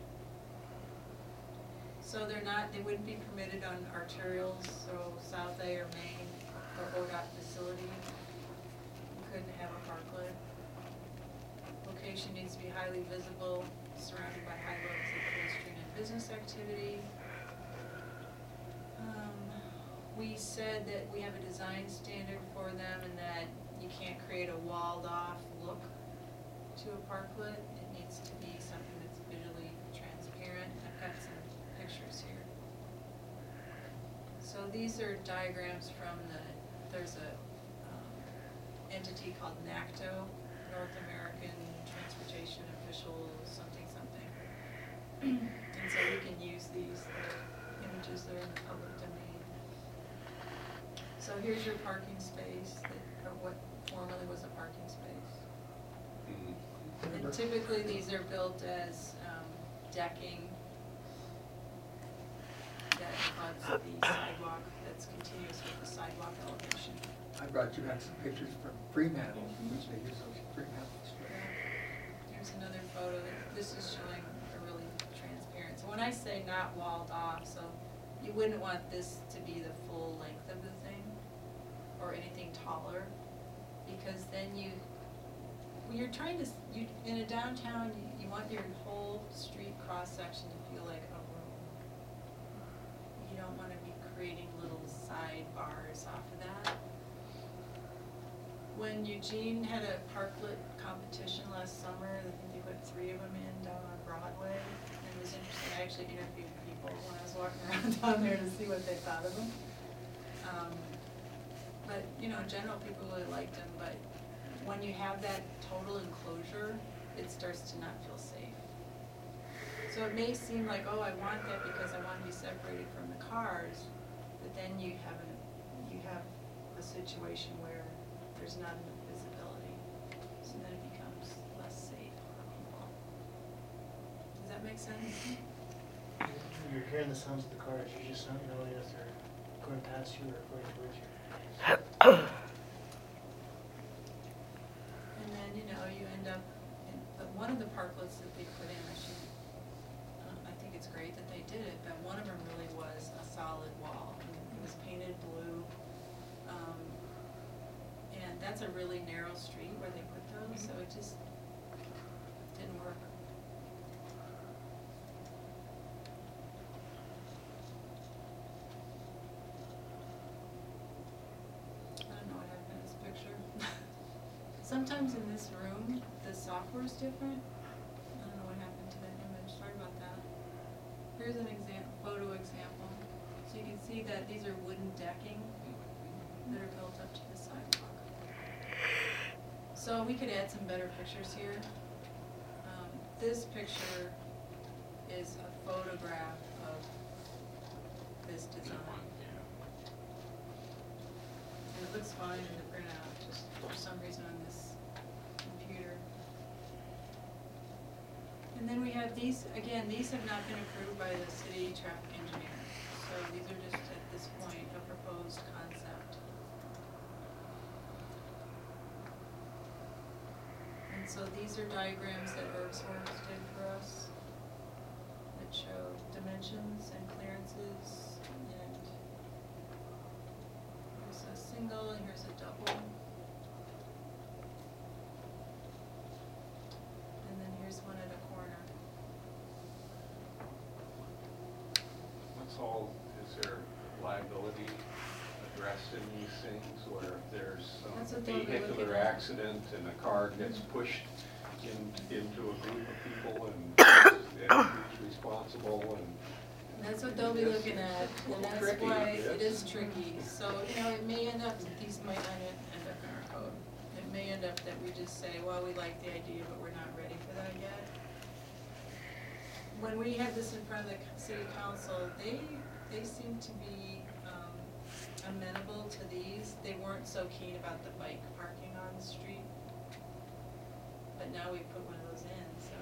So they wouldn't be permitted on arterials, so South A or Main or ODOT facility. You couldn't have a parklet. Location needs to be highly visible, surrounded by high levels of pedestrian and business activity. We said that we have a design standard for them and that you can't create a walled off look to a parklet. It needs to be something that's visually transparent. I've got some pictures here. So these are diagrams from there's a entity called NACTO, North American Transportation Official something. And so we can use these, the images that are in the public domain. So here's your parking space, or what formerly was a parking space. And typically these are built as decking that abuts the sidewalk, that's continuous with the sidewalk elevation. I brought you back some pictures from Fremantle, which they use those Fremantle strips. Here's another photo. This is showing a really transparent. So when I say not walled off, so you wouldn't want this to be the full length of the thing or anything taller, because then you're trying to, in a downtown, you want your whole street cross-section to feel like a room. You don't want to be creating little sidebars off of that. When Eugene had a parklet competition last summer, I think they put 3 of them in down on Broadway, and it was interesting. I actually interviewed people when I was walking around down there to see what they thought of them. But, you know, in general, people really liked them, but when you have that total enclosure, it starts to not feel safe. So it may seem like, oh, I want that because I want to be separated from the cars, but then you have a situation where there's not enough visibility, so then it becomes less safe for people. Does that make sense? When you're hearing the sounds of the cars, you just don't know if they're going past you or going towards you. And then, you know, you end up, but one of the parklets that they put in, I think it's great that they did it, but one of them really was a solid wall. I mean, it was painted blue. And that's a really narrow street where they put those, so it just didn't work. I don't know what happened in this picture. Sometimes in this room, the software is different. I don't know what happened to that image, sorry about that. Here's an photo example. So you can see that these are wooden decking that are built up to the sidewalk. So we could add some better pictures here. This picture is a photograph of this design. And it looks fine in the printout, just for some reason on this computer. And then we have these, again, these have not been approved by the city traffic engineer. So these are just at this point a proposed concept. And so these are diagrams that ErgSworks did for us that show dimensions and clearances, and here's a single and here's a double. And then here's one at a corner. What's all, is there liability addressed in these things where if there's That's some what they'll be looking vehicular at. accident and a car gets pushed into a group of people and who's responsible and. That's what they'll be looking at, and that's Tricky, why yes. it is tricky. So, you know, it may end up, these might not end up in our code. It may end up that we just say, well, we like the idea, but we're not ready for that yet. When we had this in front of the city council, they seemed to be amenable to these. They weren't so keen about the bike parking on the street. But now we put one of those in, so.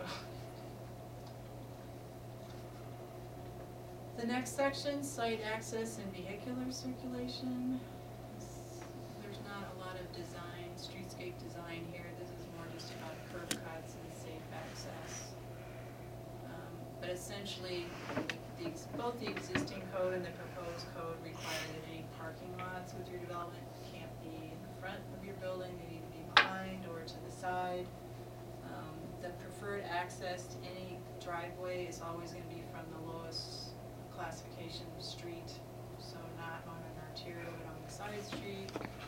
The next section, site access and vehicular circulation. There's not a lot of design, streetscape design here. This is more just about curb cuts and safe access. But essentially, both the existing code and the proposed code require that any parking lots with your development can't be in the front of your building. They need to be behind or to the side. the preferred access to any driveway is always gonna be from the lowest classification street, so not on an arterial, but on the side street.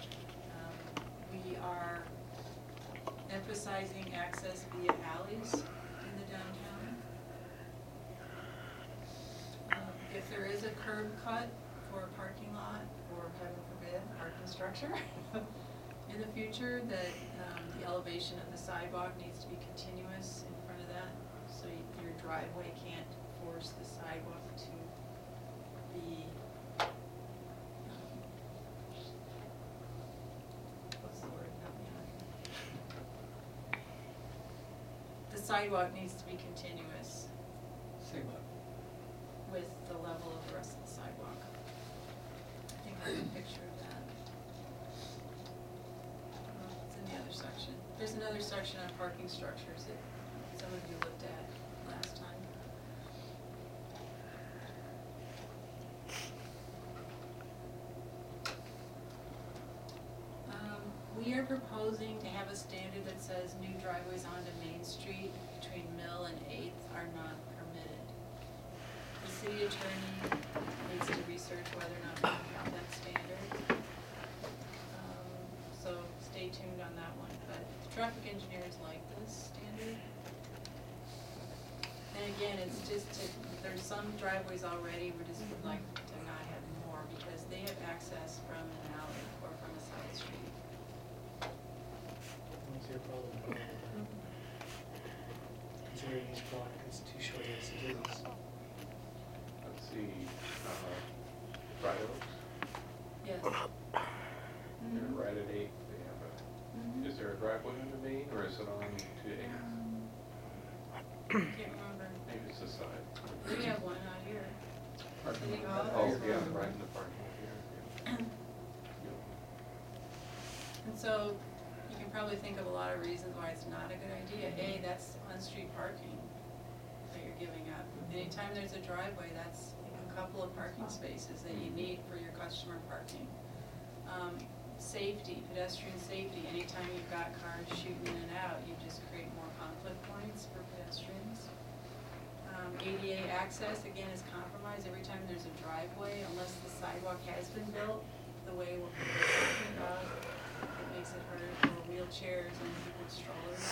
We are emphasizing access via alleys in the downtown. If there is a curb cut for a parking lot, or heaven forbid, parking structure, in the future, that the elevation of the sidewalk needs to be continuous in front of that, so your driveway can't force the sidewalk to be, what's the word, help me out. The sidewalk needs to be continuous Say what? with the level of the rest of the sidewalk. I think I have a picture of that. It's in the other section. There's another section on parking structures that some of you looked at last time. We are proposing to have a standard that says new driveways onto Main Street between Mill and 8th are not permitted. The city attorney needs to research whether or not we have that standard. So stay tuned on that one, but the traffic engineers like this standard. And again, it's just there's some driveways already, we just would like to not have more because they have access from an alley or from a side street. What's your problem with that? Considering each block is too short as it is. Let's see, Bright Oaks, Yes. they're right at 8, they have a, is there a driveway on the main, or is it on to 8? Can't remember. Maybe it's the side. We have one out here. Parking City lot. Hall. Oh, yeah, right in the parking lot here, yeah. And so you can probably think of a lot of reasons why it's not a good idea. A, that's on-street parking that you're giving up. Anytime there's a driveway, that's a couple of parking spaces that you need for your customer parking. Safety, pedestrian safety, anytime you've got cars shooting in and out, you just create more conflict points for pedestrians. ADA access, again, is compromised every time there's a driveway, unless the sidewalk has been built the way we're talking about. It makes it harder for wheelchairs and people with strollers.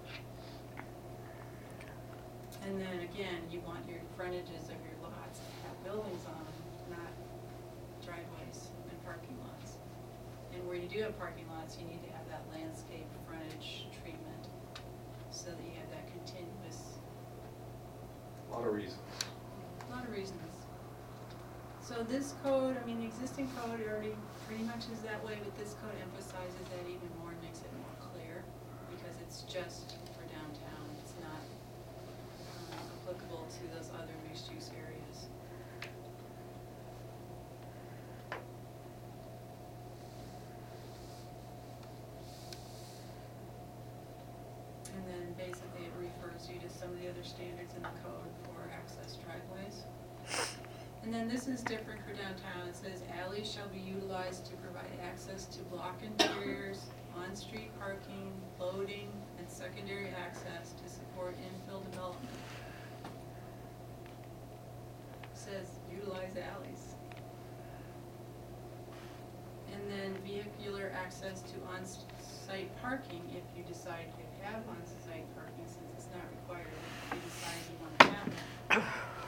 And then again, you want your frontages of your lots to have buildings on them, not driveways and parking lots. And where you do have parking lots, you need to have that landscape frontage treatment so that you have that continuous. A lot of reasons. A lot of reasons. So this code, I mean, the existing code already pretty much is that way, but this code emphasizes that even more and makes it more clear because it's just for downtown. It's not applicable to those other mixed-use areas. And then basically it refers you to some of the other standards in the code for access driveways. And then this is different for downtown. It says alleys shall be utilized to provide access to block interiors, on-street parking, loading, and secondary access to support infill development. It says utilize alleys. And then vehicular access to on-site parking if you decide to have on-site parking, since it's not required, if you decide you want to have that.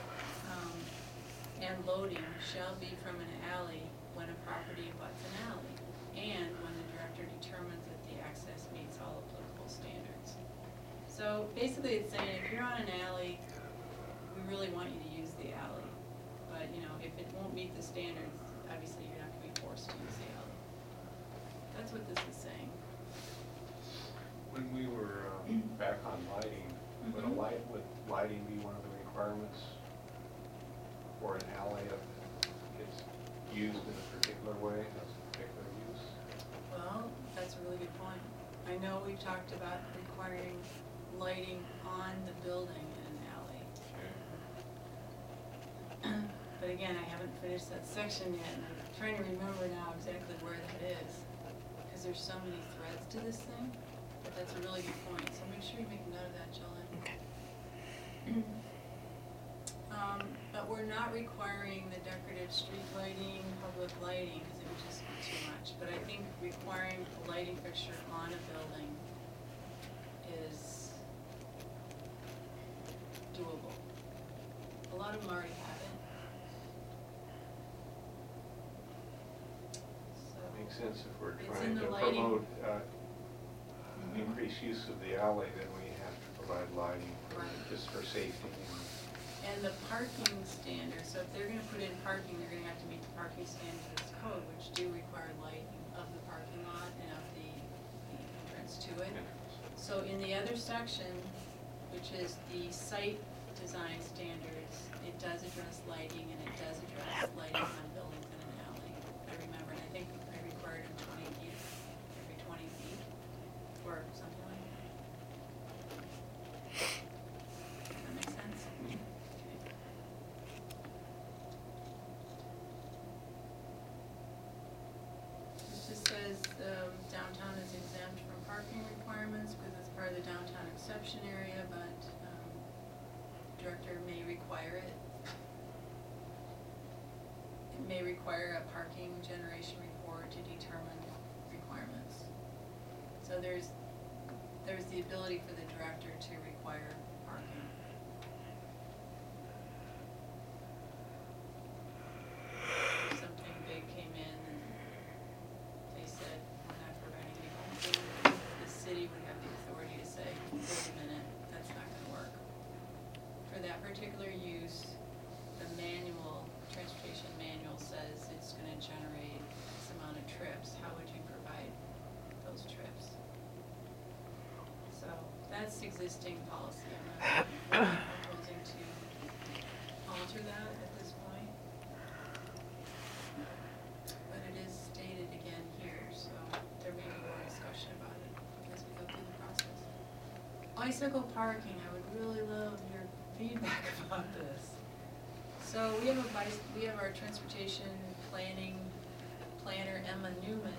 And loading shall be from an alley when a property abuts an alley, and when the director determines that the access meets all applicable standards. So basically it's saying if you're on an alley, we really want you to use the alley. But you know, if it won't meet the standards, obviously you're not going to be forced to use the alley. That's what this is saying. When we were back on lighting, would lighting be one of the requirements for an alley if it's used in a particular way, has a particular use? Well, that's a really good point. I know we've talked about requiring lighting on the building in an alley. Okay. But again, I haven't finished that section yet, and I'm trying to remember now exactly where that is, because there's so many threads to this thing. but that's a really good point, so make sure you make a note of that, Jolene. Okay. But we're not requiring the decorative street lighting, public lighting, because it would just be too much. But I think requiring a lighting fixture on a building is doable. A lot of them already have it. So Makes sense if we're it's trying in to the lighting. promote Mhm. increased use of the alley, then we have to provide lighting for, Right. just for safety. And the parking standards, so if they're gonna put in parking, they're gonna have to meet the parking standards of this code, which do require lighting of the parking lot and of the entrance to it. So in the other section, which is the site design standards, it does address lighting and it does address lighting on buildings in an alley. I remember, and I think I required them 20 feet, every 20 feet, or something like that. Does that make sense? Okay. This just says downtown is exempt from parking requirements because it's part of the downtown exception area, but director may require it. It may require a parking generation report to determine requirements. So there's the ability for the director to require parking. If something big came in and they said, we're not providing any parking, the city would have the authority to say, wait a minute, that's not gonna work. For that particular use, the manual, transportation manual says it's gonna generate X amount of trips. How would you provide those trips? So that's existing policy. I'm not proposing to alter that at this point. But it is stated again here, so there may be more discussion about it as we go through the process. Bicycle parking, I would really love your feedback about this. So we have our transportation planner, Emma Newman,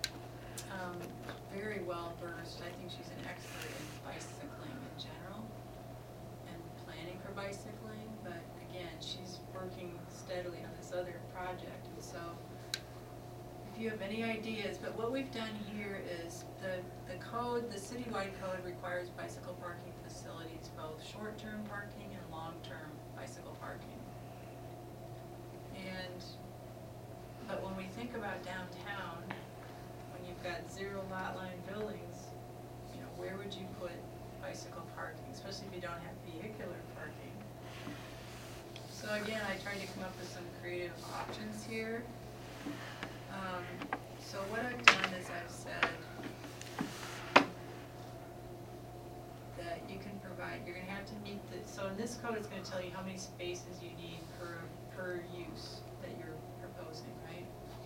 very well versed. I think she's an expert in bicycling in general and planning for bicycling, but again, she's working steadily on this other project, and so if you have any ideas, but what we've done here is the code, the citywide code requires bicycle parking facilities, both short-term parking and long-term bicycle parking. But when we think about downtown, when you've got 0 lot line buildings, you know, where would you put bicycle parking, especially if you don't have vehicular parking? So again, I tried to come up with some creative options here. So what I've done is I've said that you can provide, you're gonna have to meet the, so in this code it's gonna tell you how many spaces you need per use that you're proposing, right?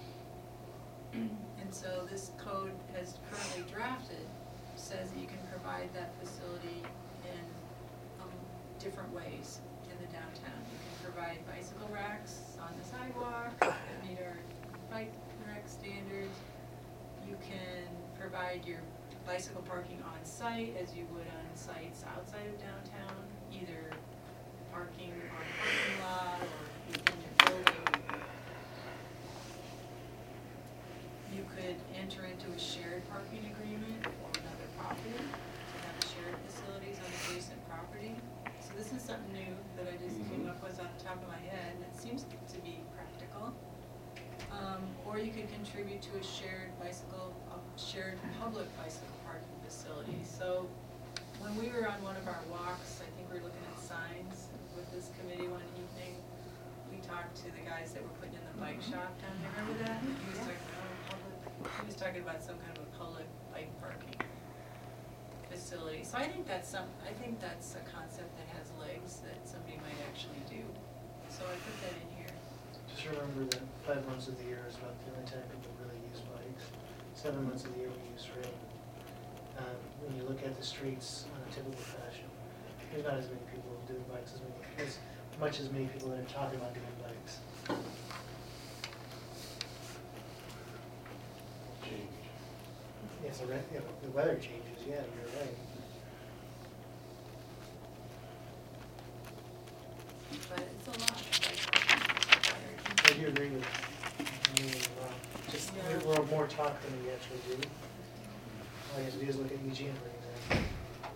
And so this code, as currently drafted, says that you can provide that facility in different ways in the downtown. You can provide bicycle racks on the sidewalk that meet our bike rack standards. You can provide your bicycle parking on site as you would on sites outside of downtown, either parking on a parking lot or within your building. You could enter into a shared parking agreement for another property to have shared facilities on adjacent property. So this is something new that I just came up with off the top of my head, and it seems to be practical. Or you could contribute to a shared public bicycle parking facility. So when we were on one of our walks, I think we were looking at signs with this committee one evening. We talked to the guys that were putting in the bike shop down there. Remember that? He was talking about some kind of a public bike parking facility. So I think that's a concept that has legs that somebody might actually do. So I put that in here. Just remember that 5 months of the year is about the only time people really use bikes. 7 months of the year we use rail. When you look at the streets on a typical fashion, there's not as many people doing bikes as much as many people that are talking about doing bikes. Change. Yeah. as the weather changes, yeah, you're right. But it's a lot. I do agree with you, just, Yeah. we're more talk than we actually do. All you have to do is look at Eugene for example.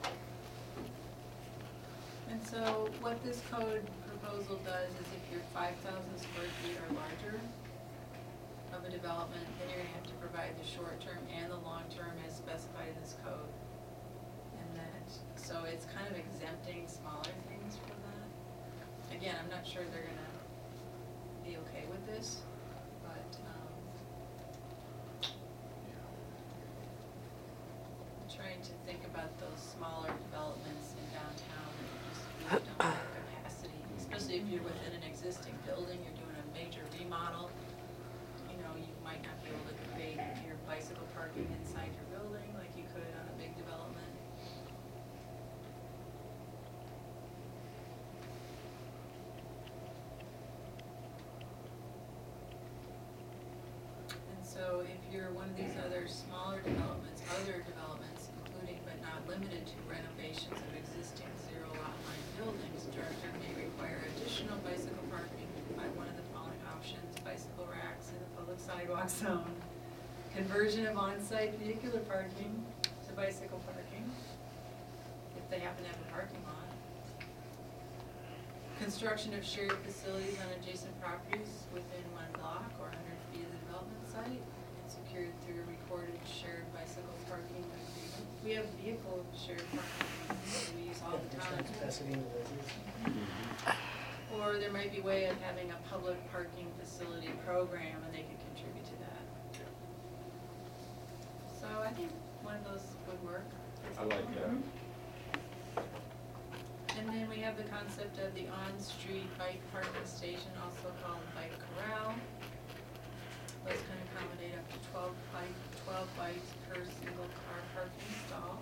And so what this code proposal does is if you're 5,000 square feet or larger of a development, then you're gonna have to provide the short-term and the long-term as specified in this code. And that, so it's kind of exempting smaller things from that. Again, I'm not sure they're gonna be okay with this, but, I'm trying to think about those smaller developments in downtown that just really don't have capacity, especially if you're within an existing building, you're doing a major remodel. You know, you might not be able to create your bicycle parking inside your building like you could on a big development. And so if you're one of these other smaller developments, including but not limited to renovations of existing zero lot line buildings, director may require additional bicycle parking by one of the following options: bicycle racks in the public sidewalk zone, conversion of on-site vehicular parking to bicycle parking, if they happen to have a parking lot, construction of shared facilities on adjacent properties within 1 block or 100 feet of the development site, and secured through a recorded shared bicycle parking agreement. We have vehicle shared parking agreements that we use all the time. Capacity in the business. Or there might be a way of having a public parking facility program and they could contribute to that. So I think one of those would work. I like that. And then we have the concept of the on-street bike parking station, also called bike corral. Those can accommodate up to 12 bikes per single car parking stall.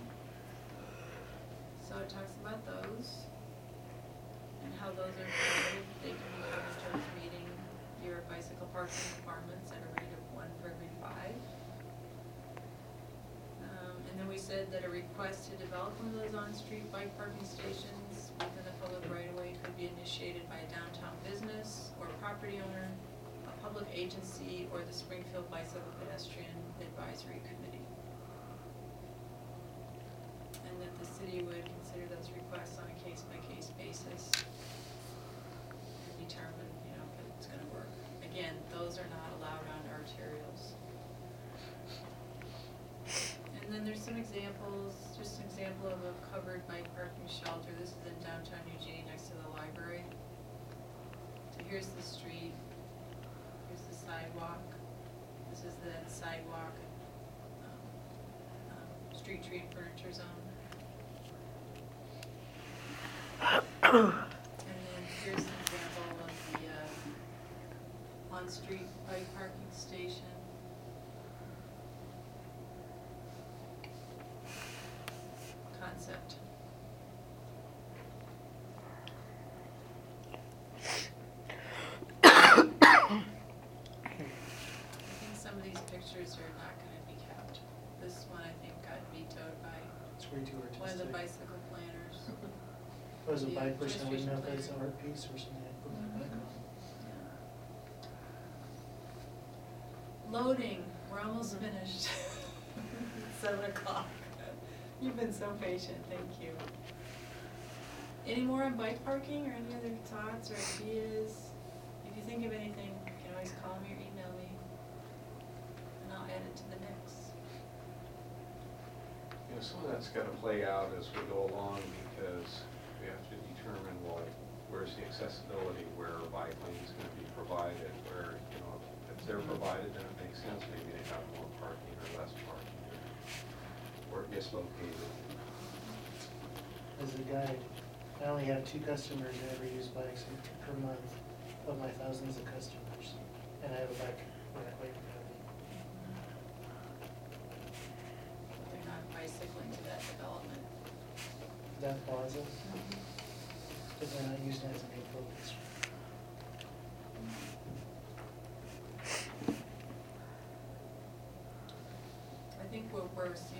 So it talks about those and how those are provided. They can be covered towards meeting your bicycle parking requirements at a rate of 1 for every 5. And then we said that a request to develop one of those on-street bike parking stations within the public right-of-way could be initiated by a downtown business or property owner, a public agency, or the Springfield Bicycle Pedestrian Advisory Committee. And that the city would consider those requests on a case-by-case basis and determine, you know, if it's gonna work. Again, those are not allowed on arterials. And then there's some examples, just an example of a covered bike parking shelter. This is in downtown Eugene next to the library. So here's the street, here's the sidewalk. This is the sidewalk, street tree and furniture zone. And then here's an example of the on-street bike parking station. Concept. I think some of these pictures are not gonna be kept. This one, I think, got vetoed by It's way too artistic. one of the bicycle planners. If I was a Yeah, bike person, I wouldn't know if registration that's an art piece or something I'd put my bike on. Loading, we're almost finished. It's 7 o'clock. You've been so patient, thank you. Any more on bike parking or any other thoughts or ideas? If you think of anything, you can always call me or email me, and I'll add it to the mix. You know, some of that's gotta play out as we go along because we have to determine, well, where's the accessibility, where are bike lanes gonna be provided, where, you know, if they're provided, then it makes sense, maybe they have more parking or less parking, or it gets located. As a guide, I only have 2 customers that ever use bikes per month of my thousands of customers. And I have a bike rack right in front of me. They're not bicycling to that development. That plaza, but they're not using it as a main focus. I think what we're seeing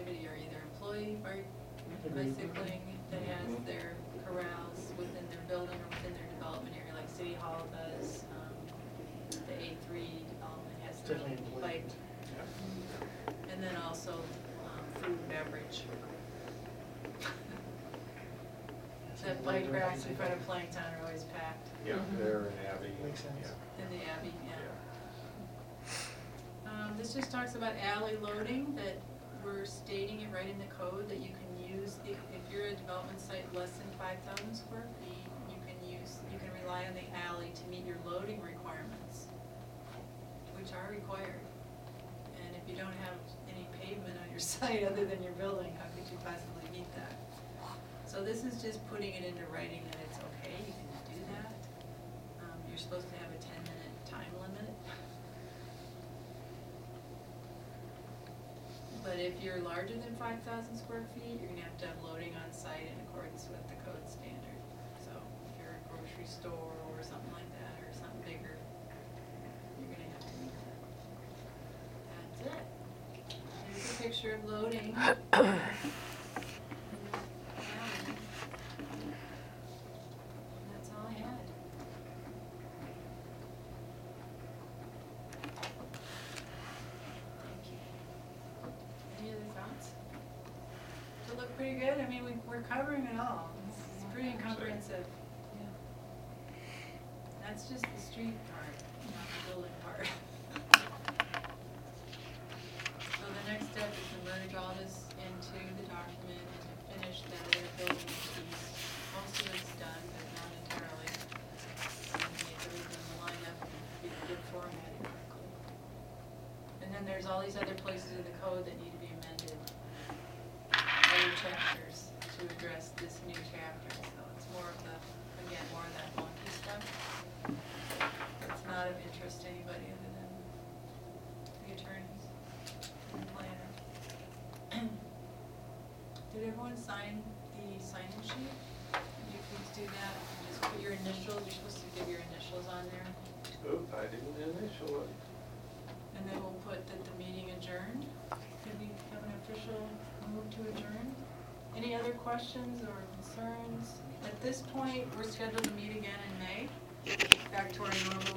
activity are either employee Agreed. bicycling that has their corrals within their building or within their development area, like City Hall does. The A3 development has their Definitely employee. bike. And then also food and beverage. The bike racks in front of Plankton are always packed. Yeah, there in Abbey. Makes sense. Yeah. In the Abbey, yeah. Yeah. This just talks about alley loading, that we're stating it right in the code that you can use, if you're a development site less than 5,000 square feet, you can rely on the alley to meet your loading requirements, which are required. And if you don't have any pavement on your site other than your building, how could you possibly meet that? So this is just putting it into writing that it's okay, you can do that. You're supposed to have a 10-minute time limit. But if you're larger than 5,000 square feet, you're gonna have to have loading on site in accordance with the code standard. So if you're a grocery store or something like that, or something bigger, you're gonna have to meet that. That's it. Here's a picture of loading. That's all I had. Thank you. Any other thoughts? Does it look pretty good? I mean, we're covering it all. It's pretty comprehensive. That's just the street part, not the building part. So the next step is to merge all this into the document and to finish that other building piece. Most of it's done, but not entirely. And make everything line up and be good formatting correctly. And then there's all these other places in the code that need to be amended. Other chapters to address this new chapter. So it's more of the, again, more of that wonky stuff. It's not of interest to anybody other than the attorneys and the planner. Did everyone sign the sign-in sheet? Would you please do that? And just put your initials, you're supposed to give your initials on there. Oop, I didn't initial it. And then we'll put that the meeting adjourned. Did we have an official move to adjourn? Any other questions or concerns? At this point, we're scheduled to meet again in May, back to our normal